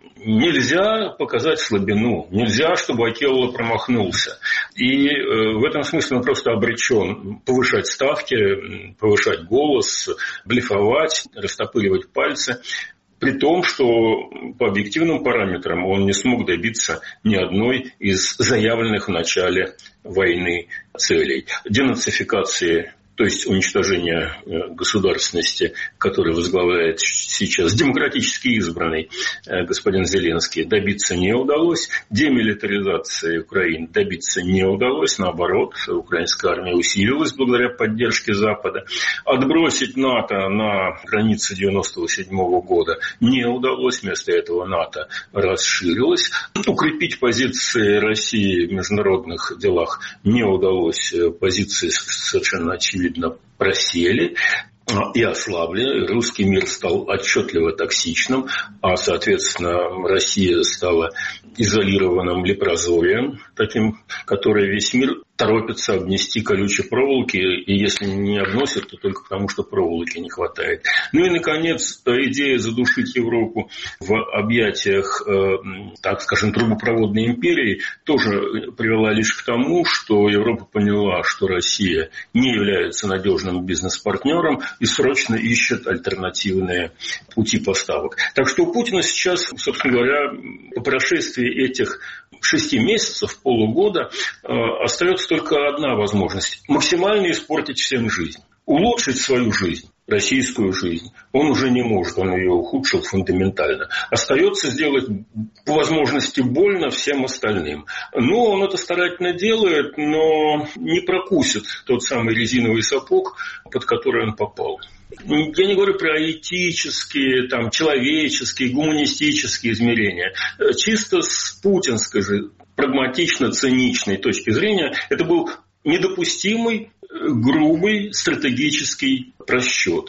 нельзя показать слабину, нельзя, чтобы Акелло промахнулся. И э, в этом смысле он просто обречен повышать ставки, повышать голос, блефовать, растопыривать пальцы. При том, что по объективным параметрам он не смог добиться ни одной из заявленных в начале войны целей. Денацификации, то есть уничтожения государственности, которую возглавляет сейчас демократически избранный господин Зеленский, добиться не удалось. Демилитаризации Украины добиться не удалось. Наоборот, украинская армия усилилась благодаря поддержке Запада. Отбросить НАТО на границы девяносто седьмого года не удалось. Вместо этого НАТО расширилось. Укрепить позиции России в международных делах не удалось. Позиции совершенно очевидно видно, просели и ослабли. Русский мир стал отчетливо токсичным, а, соответственно, Россия стала изолированным лепрозорием, таким, которое весь мир торопится обнести колючей проволоки, и если не обносят, то только потому, что проволоки не хватает. Ну и, наконец, идея задушить Европу в объятиях, э, так скажем, трубопроводной империи тоже привела лишь к тому, что Европа поняла, что Россия не является надежным бизнес-партнером и срочно ищет альтернативные пути поставок. Так что у Путина сейчас, собственно говоря, по прошествии этих шести месяцев, полугода, э, остается только одна возможность – максимально испортить всем жизнь, улучшить свою жизнь, российскую жизнь. Он уже не может, он ее ухудшил фундаментально. Остается сделать по возможности больно всем остальным. Ну, он это старательно делает, но не прокусит тот самый резиновый сапог, под который он попал. Я не говорю про этические, там, человеческие, гуманистические измерения. Чисто с путинской же прагматично-циничной точки зрения это был недопустимый, грубый стратегический просчет,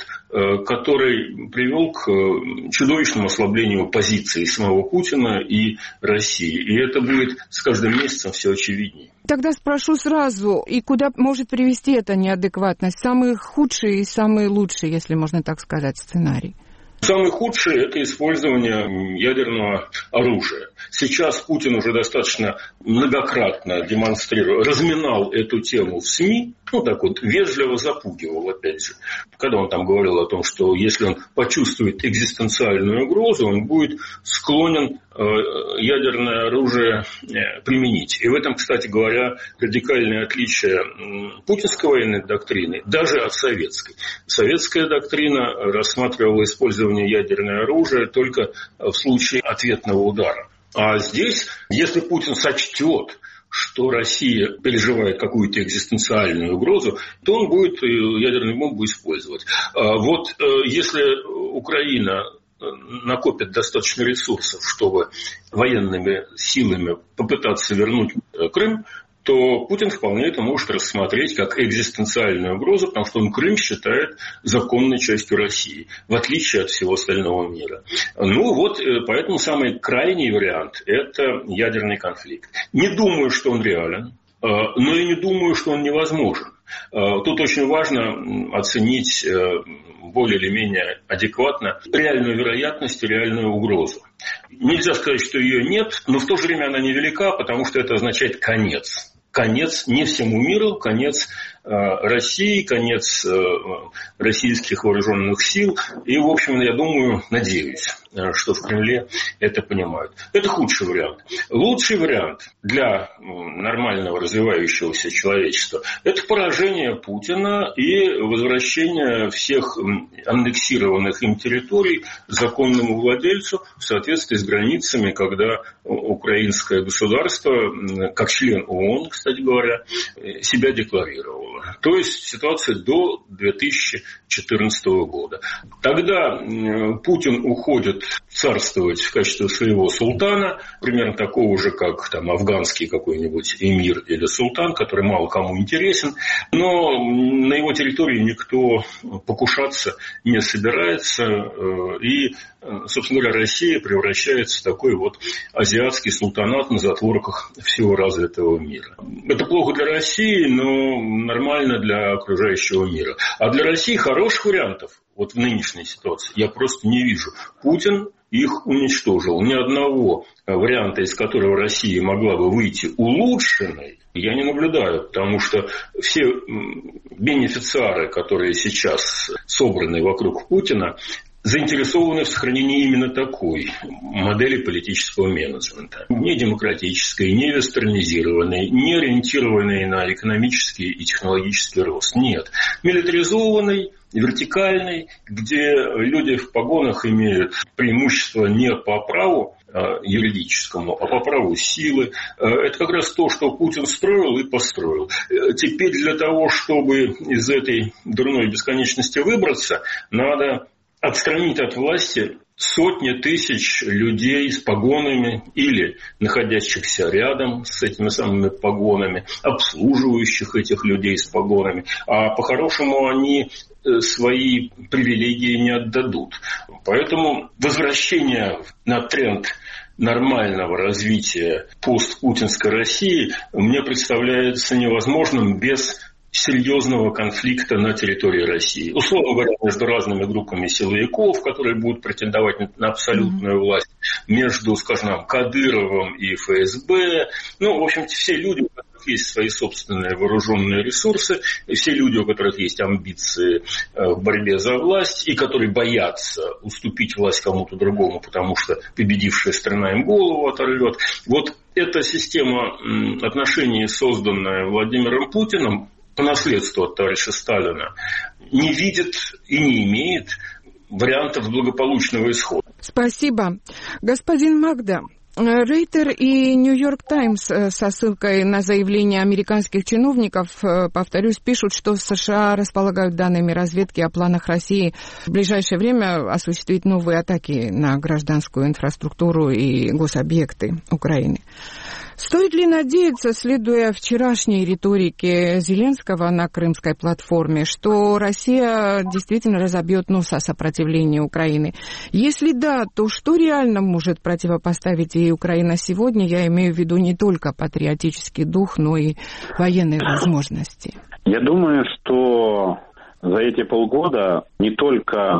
который привел к чудовищному ослаблению позиции самого Путина и России. И это будет с каждым месяцем все очевиднее. Тогда спрошу сразу, и куда может привести эта неадекватность? Самые худшие и самые лучшие, если можно так сказать, сценарий? Самый худший – это использование ядерного оружия. Сейчас Путин уже достаточно многократно демонстрировал, разминал эту тему в СМИ, ну так вот, вежливо запугивал, опять же. Когда он там говорил о том, что если он почувствует экзистенциальную угрозу, он будет склонен э, ядерное оружие э, применить. И в этом, кстати говоря, радикальное отличие э, путинской военной доктрины даже от советской. Советская доктрина рассматривала использование ядерного оружия только в случае ответного удара. А здесь, если Путин сочтет, что Россия переживает какую-то экзистенциальную угрозу, то он будет ядерную бомбу использовать. Вот если Украина накопит достаточно ресурсов, чтобы военными силами попытаться вернуть Крым, то Путин вполне это может рассмотреть как экзистенциальную угрозу, потому что он Крым считает законной частью России, в отличие от всего остального мира. Ну вот, поэтому самый крайний вариант – это ядерный конфликт. Не думаю, что он реален, но и не думаю, что он невозможен. Тут очень важно оценить более или менее адекватно реальную вероятность и реальную угрозу. Нельзя сказать, что ее нет, но в то же время она невелика, потому что это означает конец. Конец не всему миру, конец э, России, конец э, российских вооруженных сил. И, в общем, я думаю, надеюсь, что в Кремле это понимают. Это худший вариант. Лучший вариант для нормального развивающегося человечества – это поражение Путина и возвращение всех аннексированных им территорий законному владельцу в соответствии с границами, когда украинское государство, как член ООН, кстати говоря, себя декларировало. То есть ситуация до две тысячи четырнадцатого года. Тогда Путин уходит царствовать в качестве своего султана, примерно такого же, как там афганский какой-нибудь эмир или султан, который мало кому интересен, но на его территории никто покушаться не собирается, и, собственно говоря, Россия превращается в такой вот азиатский султанат на затворках всего развитого мира. Это плохо для России, но нормально для окружающего мира. А для России хороших вариантов вот в нынешней ситуации я просто не вижу. Путин их уничтожил. Ни одного варианта, из которого Россия могла бы выйти улучшенной, я не наблюдаю, потому что все бенефициары, которые сейчас собраны вокруг Путина, заинтересованы в сохранении именно такой модели политического менеджмента. Не демократической, не вестернизированной, не ориентированной на экономический и технологический рост. Нет. Милитаризованной, вертикальной, где люди в погонах имеют преимущество не по праву юридическому, а по праву силы. Это как раз то, что Путин строил и построил. Теперь для того, чтобы из этой дурной бесконечности выбраться, надо отстранить от власти сотни тысяч людей с погонами или находящихся рядом с этими самыми погонами, обслуживающих этих людей с погонами. А по-хорошему они свои привилегии не отдадут. Поэтому возвращение на тренд нормального развития постпутинской России мне представляется невозможным без серьезного конфликта на территории России. Условно говоря, между разными группами силовиков, которые будут претендовать на абсолютную власть, между, скажем, Кадыровым и эф эс бэ. Ну, в общем, все люди, у которых есть свои собственные вооруженные ресурсы, и все люди, у которых есть амбиции в борьбе за власть, и которые боятся уступить власть кому-то другому, потому что победившая страна им голову оторвет. Вот эта система отношений, созданная Владимиром Путиным, по наследству от товарища Сталина, не видит и не имеет вариантов благополучного исхода. Спасибо. Господин Магда, Рейтер и Нью-Йорк Таймс со ссылкой на заявления американских чиновников, повторюсь, пишут, что США располагают данными разведки о планах России в ближайшее время осуществить новые атаки на гражданскую инфраструктуру и гособъекты Украины. Стоит ли надеяться, следуя вчерашней риторике Зеленского на Крымской платформе, что Россия действительно разобьет нос о сопротивлении Украины? Если да, то что реально может противопоставить ей Украина сегодня? Я имею в виду не только патриотический дух, но и военные возможности. Я думаю, что за эти полгода не только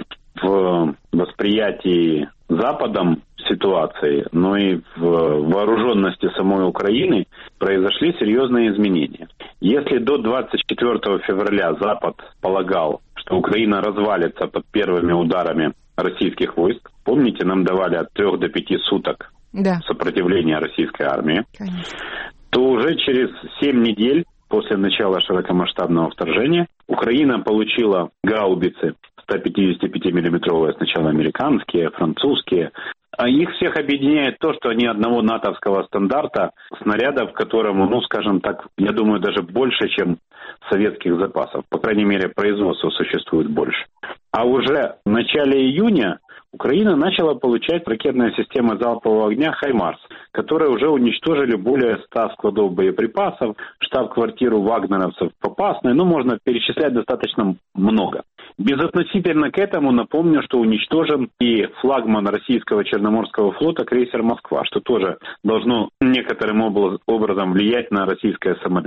в восприятии Западом ситуации, но и в вооруженности самой Украины произошли серьезные изменения. Если до двадцать четвёртого февраля Запад полагал, что Украина развалится под первыми ударами российских войск, помните, нам давали от трех до пяти суток да. сопротивления российской армии, Конечно. то уже через семь недель после начала широкомасштабного вторжения Украина получила гаубицы сто пятьдесят пять миллиметровые, сначала американские, французские. А их всех объединяет то, что они одного натовского стандарта, снарядов, которому, ну, скажем так, я думаю, даже больше, чем советских запасов. По крайней мере, производство существует больше. А уже в начале июня Украина начала получать ракетные системы залпового огня «Хаймарс», которые уже уничтожили более ста складов боеприпасов, штаб-квартиру вагнеровцев в Попасной, ну, можно перечислять достаточно много. Безотносительно к этому напомню, что уничтожен и флагман российского Черноморского флота крейсер «Москва», что тоже должно некоторым образом влиять на российское самолюбие.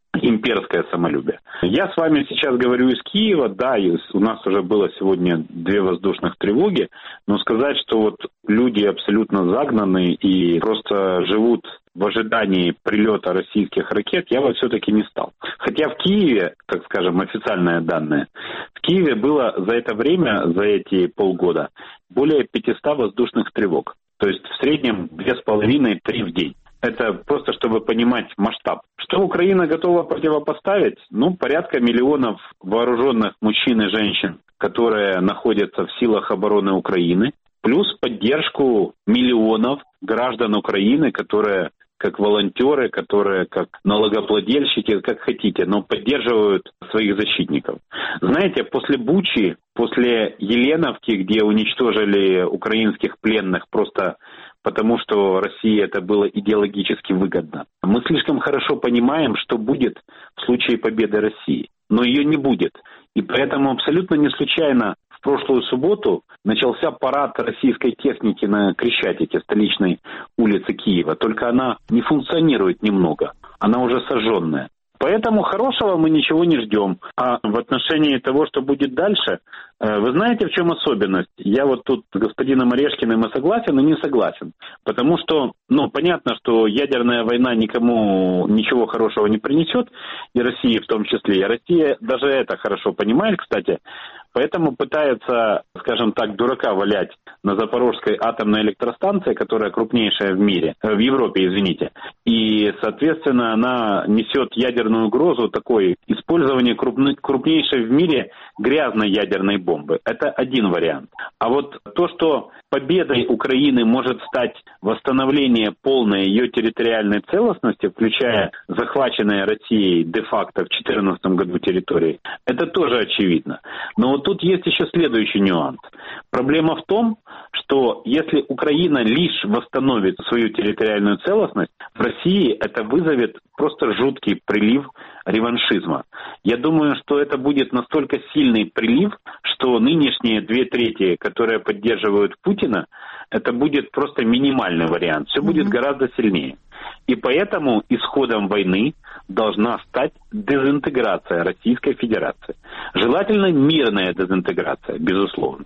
имперское самолюбие. Я с вами сейчас говорю из Киева, да, у нас уже было сегодня две воздушных тревоги, но сказать, что вот люди абсолютно загнаны и просто живут в ожидании прилета российских ракет, я бы все-таки не стал. Хотя в Киеве, так скажем, официальные данные, в Киеве было за это время, за эти полгода, более пятьсот воздушных тревог. То есть в среднем две с половиной-три в день. Это просто, чтобы понимать масштаб. Что Украина готова противопоставить? Ну, порядка миллионов вооруженных мужчин и женщин, которые находятся в силах обороны Украины, плюс поддержку миллионов граждан Украины, которые как волонтеры, которые как налогоплательщики, как хотите, но поддерживают своих защитников. Знаете, после Бучи, после Еленовки, где уничтожили украинских пленных просто потому, что России это было идеологически выгодно, мы слишком хорошо понимаем, что будет в случае победы России. Но ее не будет. И поэтому абсолютно не случайно в прошлую субботу начался парад российской техники на Крещатике, столичной улице Киева. Только она не функционирует немного. Она уже сожженная. Поэтому хорошего мы ничего не ждем. А в отношении того, что будет дальше, вы знаете, в чем особенность? Я вот тут с господином Орешкиным и согласен, и не согласен. Потому что, ну, понятно, что ядерная война никому ничего хорошего не принесет, и России в том числе. И Россия даже это хорошо понимает, кстати. Поэтому пытается, скажем так, дурака валять на Запорожской атомной электростанции, которая крупнейшая в мире, в Европе, извините. И, соответственно, она несет ядерную угрозу, такое использование крупнейшей в мире грязной ядерной бомбы. Это один вариант. А вот то, что победой Украины может стать восстановление полной ее территориальной целостности, включая захваченные Россией де-факто в две тысячи четырнадцатом году территории, это тоже очевидно. Но вот тут есть еще следующий нюанс. Проблема в том, что если Украина лишь восстановит свою территориальную целостность, в России это вызовет просто жуткий прилив реваншизма. Я думаю, что это будет настолько сильный прилив, что нынешние две трети, которые поддерживают Путина, это будет просто минимальный вариант. Все mm-hmm. будет гораздо сильнее. И поэтому исходом войны должна стать дезинтеграция Российской Федерации. Желательно мирная дезинтеграция, безусловно.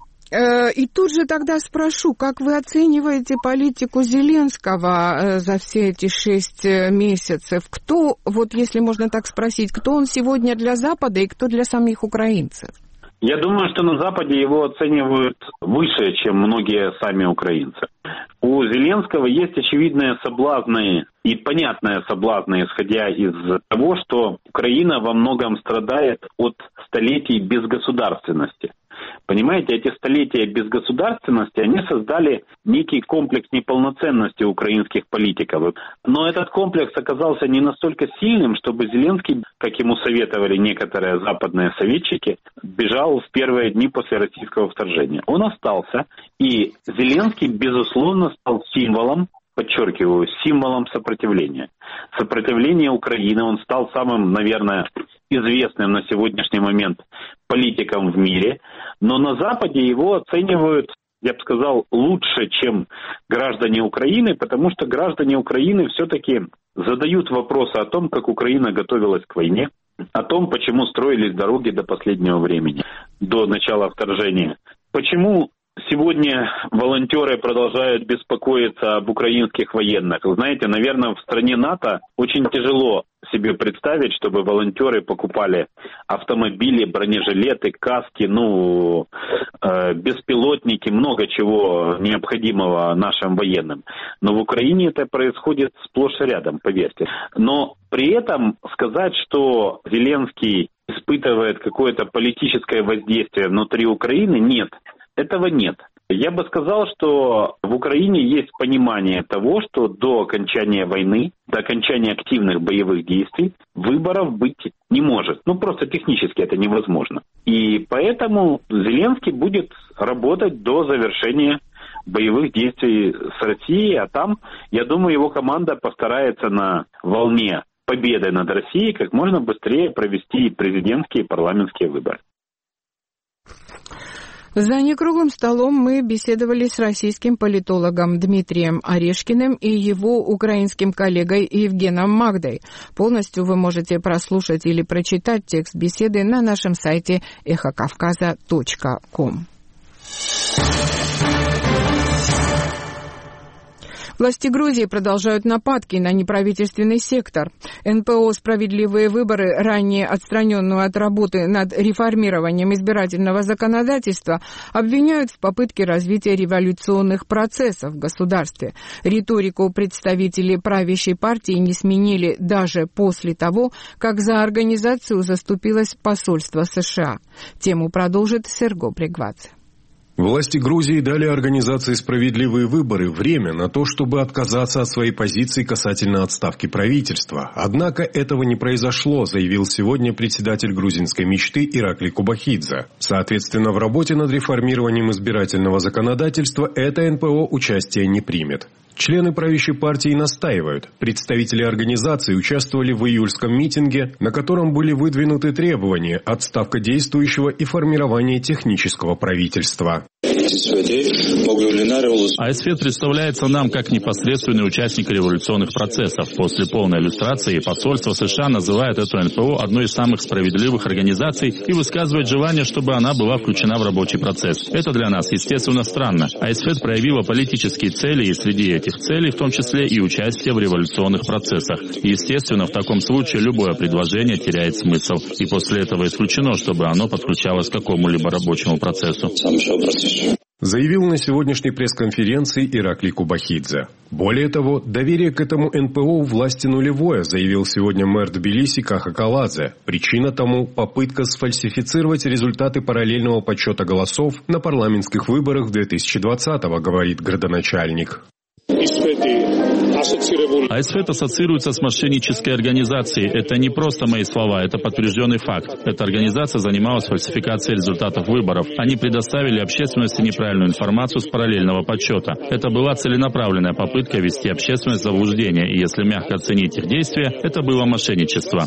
И тут же тогда спрошу, как вы оцениваете политику Зеленского за все эти шесть месяцев? Кто, вот если можно так спросить, кто он сегодня для Запада и кто для самих украинцев? Я думаю, что на Западе его оценивают выше, чем многие сами украинцы. У Зеленского есть очевидные соблазны и понятные соблазны, исходя из того, что Украина во многом страдает от столетий безгосударственности. Понимаете, эти столетия безгосударственности, они создали некий комплекс неполноценности украинских политиков. Но этот комплекс оказался не настолько сильным, чтобы Зеленский, как ему советовали некоторые западные советчики, бежал в первые дни после российского вторжения. Он остался, и Зеленский, безусловно, стал символом, подчеркиваю, символом сопротивления. Сопротивление Украины, он стал самым, наверное, известным на сегодняшний момент политиком в мире, но на Западе его оценивают, я бы сказал, лучше, чем граждане Украины, потому что граждане Украины все-таки задают вопросы о том, как Украина готовилась к войне, о том, почему строились дороги до последнего времени, до начала вторжения, почему сегодня волонтеры продолжают беспокоиться об украинских военных. Вы знаете, наверное, в стране НАТО очень тяжело себе представить, чтобы волонтеры покупали автомобили, бронежилеты, каски, ну, э, беспилотники, много чего необходимого нашим военным. Но в Украине это происходит сплошь и рядом, поверьте. Но при этом сказать, что Зеленский испытывает какое-то политическое воздействие внутри Украины, нет. Этого нет. Я бы сказал, что в Украине есть понимание того, что до окончания войны, до окончания активных боевых действий выборов быть не может. Ну, просто технически это невозможно. И поэтому Зеленский будет работать до завершения боевых действий с Россией, а там, я думаю, его команда постарается на волне победы над Россией как можно быстрее провести президентские и парламентские выборы. За некруглым столом мы беседовали с российским политологом Дмитрием Орешкиным и его украинским коллегой Евгеном Магдой. Полностью вы можете прослушать или прочитать текст беседы на нашем сайте эхо кавказа точка ком. Власти Грузии продолжают нападки на неправительственный сектор. эн пэ о «Справедливые выборы», ранее отстраненную от работы над реформированием избирательного законодательства, обвиняют в попытке развития революционных процессов в государстве. Риторику представители правящей партии не сменили даже после того, как за организацию заступилось посольство США. Тему продолжит Серго Пригвадзе. Власти Грузии дали организации «Справедливые выборы» время на то, чтобы отказаться от своей позиции касательно отставки правительства. Однако этого не произошло, заявил сегодня председатель грузинской мечты Иракли Кубахидзе. Соответственно, в работе над реформированием избирательного законодательства это эн пэ о участие не примет. Члены правящей партии настаивают. Представители организации участвовали в июльском митинге, на котором были выдвинуты требования отставка действующего и формирование технического правительства. АСФЕД представляется нам как непосредственный участник революционных процессов. После полной иллюстрации посольство США называет эту эн пэ о одной из самых справедливых организаций и высказывает желание, чтобы она была включена в рабочий процесс. Это для нас, естественно, странно. АСФЕД проявила политические цели, и среди этих целей в том числе и участие в революционных процессах. Естественно, в таком случае любое предложение теряет смысл. И после этого исключено, чтобы оно подключалось к какому-либо рабочему процессу. Заявил на сегодняшней пресс-конференции Иракли Кубахидзе. Более того, доверие к этому эн пэ о у власти нулевое, заявил сегодня мэр Тбилиси Каха Каладзе. Причина тому – попытка сфальсифицировать результаты параллельного подсчета голосов на парламентских выборах две тысячи двадцатого, говорит градоначальник. АСФЕД ассоциируется с мошеннической организацией. Это не просто мои слова, это подтвержденный факт. Эта организация занималась фальсификацией результатов выборов. Они предоставили общественности неправильную информацию с параллельного подсчета. Это была целенаправленная попытка ввести общественность в заблуждение, и если мягко оценить их действия, это было мошенничество.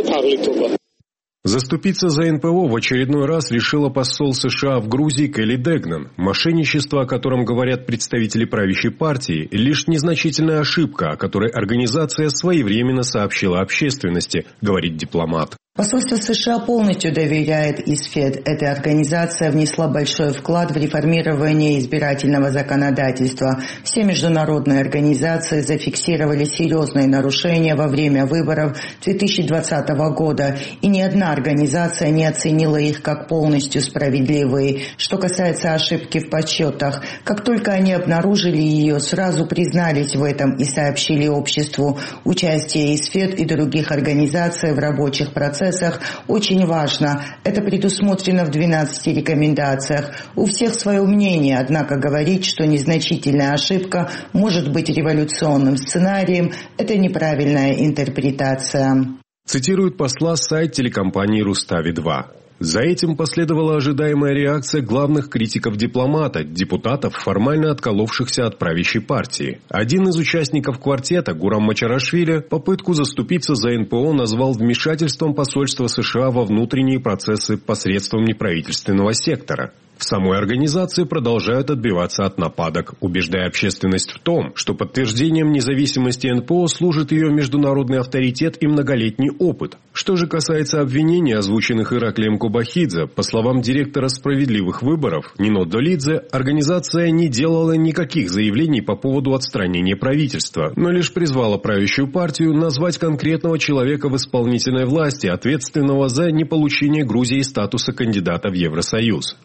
Заступиться за эн пэ о в очередной раз решила посол США в Грузии Келли Дегнан. Мошенничество, о котором говорят представители правящей партии, лишь незначительная ошибка, о которой организация своевременно сообщила общественности, говорит дипломат. Посольство США полностью доверяет ИСФЕД. Эта организация внесла большой вклад в реформирование избирательного законодательства. Все международные организации зафиксировали серьезные нарушения во время выборов две тысячи двадцатого года, и ни одна организация не оценила их как полностью справедливые. Что касается ошибки в подсчетах, как только они обнаружили ее, сразу признались в этом и сообщили обществу. Участие ИСФЕД и других организаций в рабочих процессах очень важно. Это предусмотрено в двенадцати рекомендациях. У всех свое мнение, однако говорить, что незначительная ошибка может быть революционным сценарием, это неправильная интерпретация. Цитирует посла сайт телекомпании «Рустави два». За этим последовала ожидаемая реакция главных критиков дипломата, депутатов, формально отколовшихся от правящей партии. Один из участников квартета, Гурам Мачарашвили, попытку заступиться за эн пэ о назвал вмешательством посольства США во внутренние процессы посредством неправительственного сектора. В самой организации продолжают отбиваться от нападок, убеждая общественность в том, что подтверждением независимости эн пэ о служит ее международный авторитет и многолетний опыт. Что же касается обвинений, озвученных Ираклием Кубахидзе, по словам директора «Справедливых выборов» Нино Долидзе, организация не делала никаких заявлений по поводу отстранения правительства, но лишь призвала правящую партию назвать конкретного человека в исполнительной власти, ответственного за неполучение Грузии статуса кандидата в Евросоюз.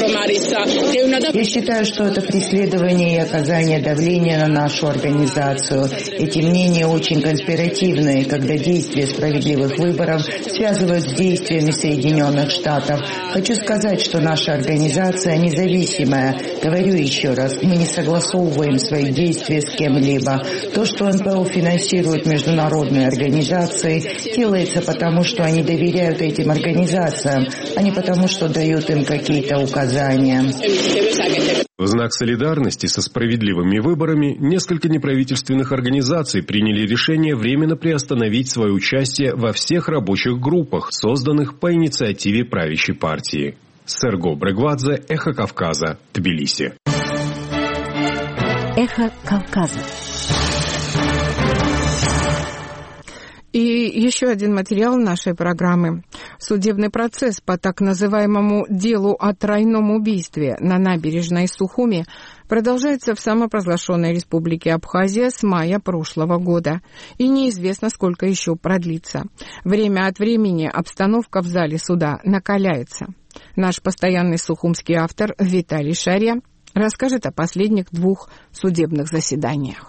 Я считаю, что это преследование и оказание давления на нашу организацию. Эти мнения очень конспиративные, когда действия справедливых выборов связывают с действиями Соединенных Штатов. Хочу сказать, что наша организация независимая. Говорю еще раз, мы не согласовываем свои действия с кем-либо. То, что эн пэ о финансирует международные организации, делается потому, что они доверяют этим организациям, а не потому, что дают им какие-то указания. В знак солидарности со справедливыми выборами несколько неправительственных организаций приняли решение временно приостановить свое участие во всех рабочих группах, созданных по инициативе правящей партии. Серго Брегвадзе, Эхо Кавказа, Тбилиси. Эхо Кавказа. И еще один материал нашей программы. Судебный процесс по так называемому делу о тройном убийстве на набережной Сухуми продолжается в самопровозглашенной республике Абхазия с мая прошлого года. И неизвестно, сколько еще продлится. Время от времени обстановка в зале суда накаляется. Наш постоянный сухумский автор Виталий Шарья расскажет о последних двух судебных заседаниях.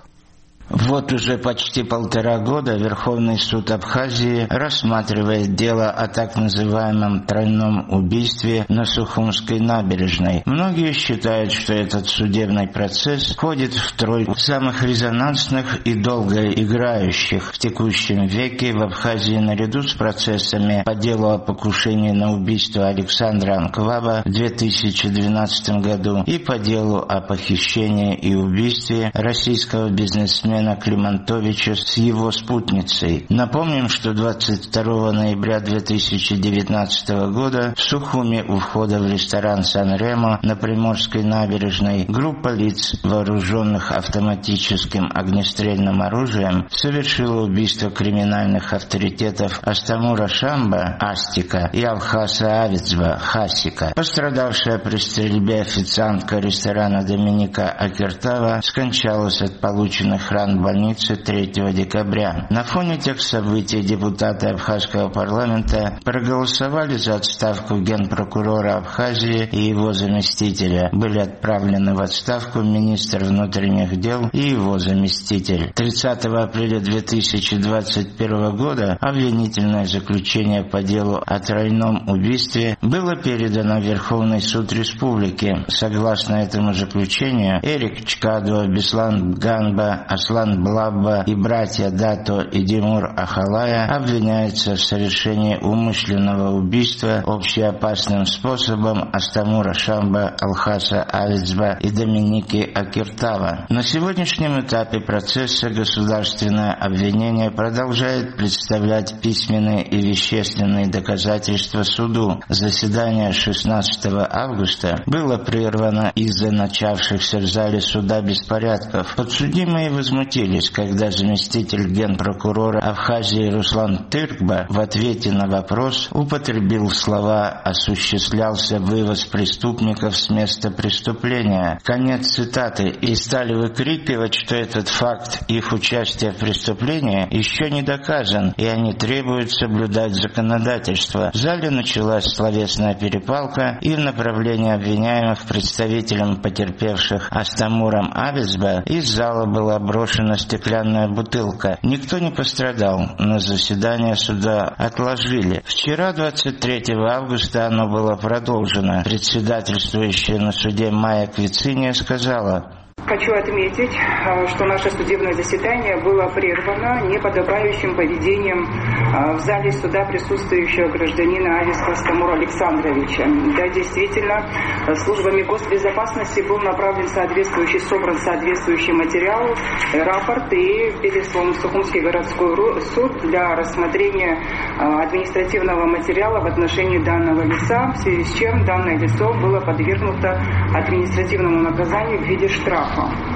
Вот уже почти полтора года Верховный суд Абхазии рассматривает дело о так называемом тройном убийстве на Сухумской набережной. Многие считают, что этот судебный процесс входит в тройку самых резонансных и долго играющих в текущем веке в Абхазии наряду с процессами по делу о покушении на убийство Александра Анкваба в две тысячи двенадцатом году и по делу о похищении и убийстве российского бизнесмена Климантовича с его спутницей. Напомним, что двадцать второго ноября две тысячи девятнадцатого года в Сухуми у входа в ресторан «Сан-Ремо» на Приморской набережной группа лиц, вооруженных автоматическим огнестрельным оружием, совершила убийство криминальных авторитетов Астамура Шамба Астика и Алхаса Авицба Хасика. Пострадавшая при стрельбе официантка ресторана Доминика Акертава скончалась от полученных ран в больнице третьего декабря. На фоне тех событий депутаты Абхазского парламента проголосовали за отставку генпрокурора Абхазии и его заместителя. Были отправлены в отставку министр внутренних дел и его заместитель. тридцатого апреля две тысячи двадцать первого года обвинительное заключение по делу о тройном убийстве было передано в Верховный суд Республики. Согласно этому заключению, Эрик Чкадо, Беслан Ганба, Аслан Блабба и братья Дато и Димур Ахалая обвиняются в совершении умышленного убийства общеопасным способом Астамура Шамба, Алхаса Авицба и Доминики Акертава. На сегодняшнем этапе процесса государственное обвинение продолжает представлять письменные и вещественные доказательства суду. Заседание шестнадцатого августа было прервано из-за начавшихся в зале суда беспорядков. Подсудимые возмутились, когда заместитель генпрокурора Абхазии Руслан Тыркба в ответе на вопрос употребил слова «осуществлялся вывоз преступников с места преступления». Конец цитаты. И стали выкрикивать, что этот факт их участия в преступлении еще не доказан, и они требуют соблюдать законодательство. В зале началась словесная перепалка, и в направлении обвиняемых представителям потерпевших Астамуром Авицба из зала была брошена стеклянная бутылка. Никто не пострадал, но заседание суда отложили. Вчера, двадцать третьего августа, оно было продолжено. Председательствующая на суде Майя Квициния сказала: Хочу отметить, что наше судебное заседание было прервано неподобающим поведением в зале суда присутствующего гражданина Авицба Астамура Александровича. Да, действительно, службами госбезопасности был направлен соответствующий, собран соответствующий материал, рапорт и переслан в Сухумский городской суд для рассмотрения административного материала в отношении данного лица, в связи с чем данное лицо было подвергнуто административному наказанию в виде штрафа.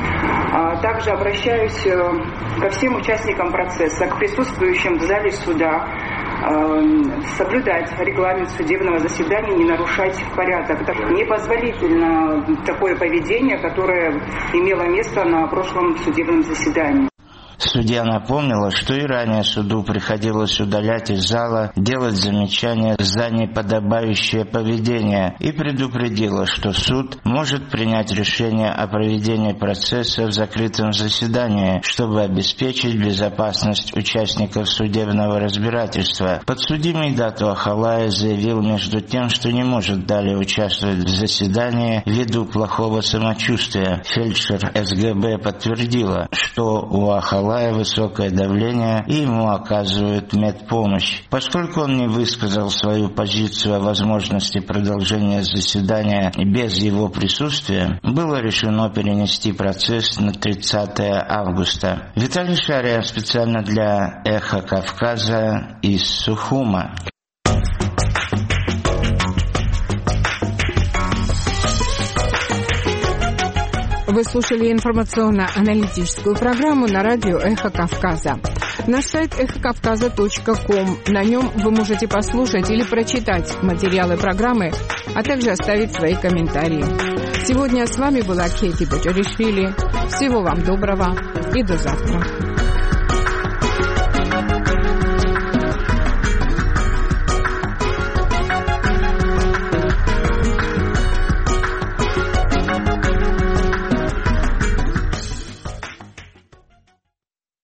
Также обращаюсь ко всем участникам процесса, к присутствующим в зале суда, соблюдать регламент судебного заседания, не нарушать порядок. Непозволительно такое поведение, которое имело место на прошлом судебном заседании. Судья напомнила, что и ранее суду приходилось удалять из зала, делать замечания за неподобающее поведение, и предупредила, что суд может принять решение о проведении процесса в закрытом заседании, чтобы обеспечить безопасность участников судебного разбирательства. Подсудимый Дато Ахалая заявил между тем, что не может далее участвовать в заседании ввиду плохого самочувствия. Фельдшер эс гэ бэ подтвердила, что у Ахалая высокое давление и ему оказывают медпомощь. Поскольку он не высказал свою позицию о возможности продолжения заседания без его присутствия, было решено перенести процесс на тридцатого августа. Виталий Шария специально для «Эхо Кавказа» из Сухума. Вы слушали информационно-аналитическую программу на радио «Эхо Кавказа». Наш сайт эхо кавказа точка ком. На нем вы можете послушать или прочитать материалы программы, а также оставить свои комментарии. Сегодня с вами была Кэти Бочаришвили. Всего вам доброго и до завтра.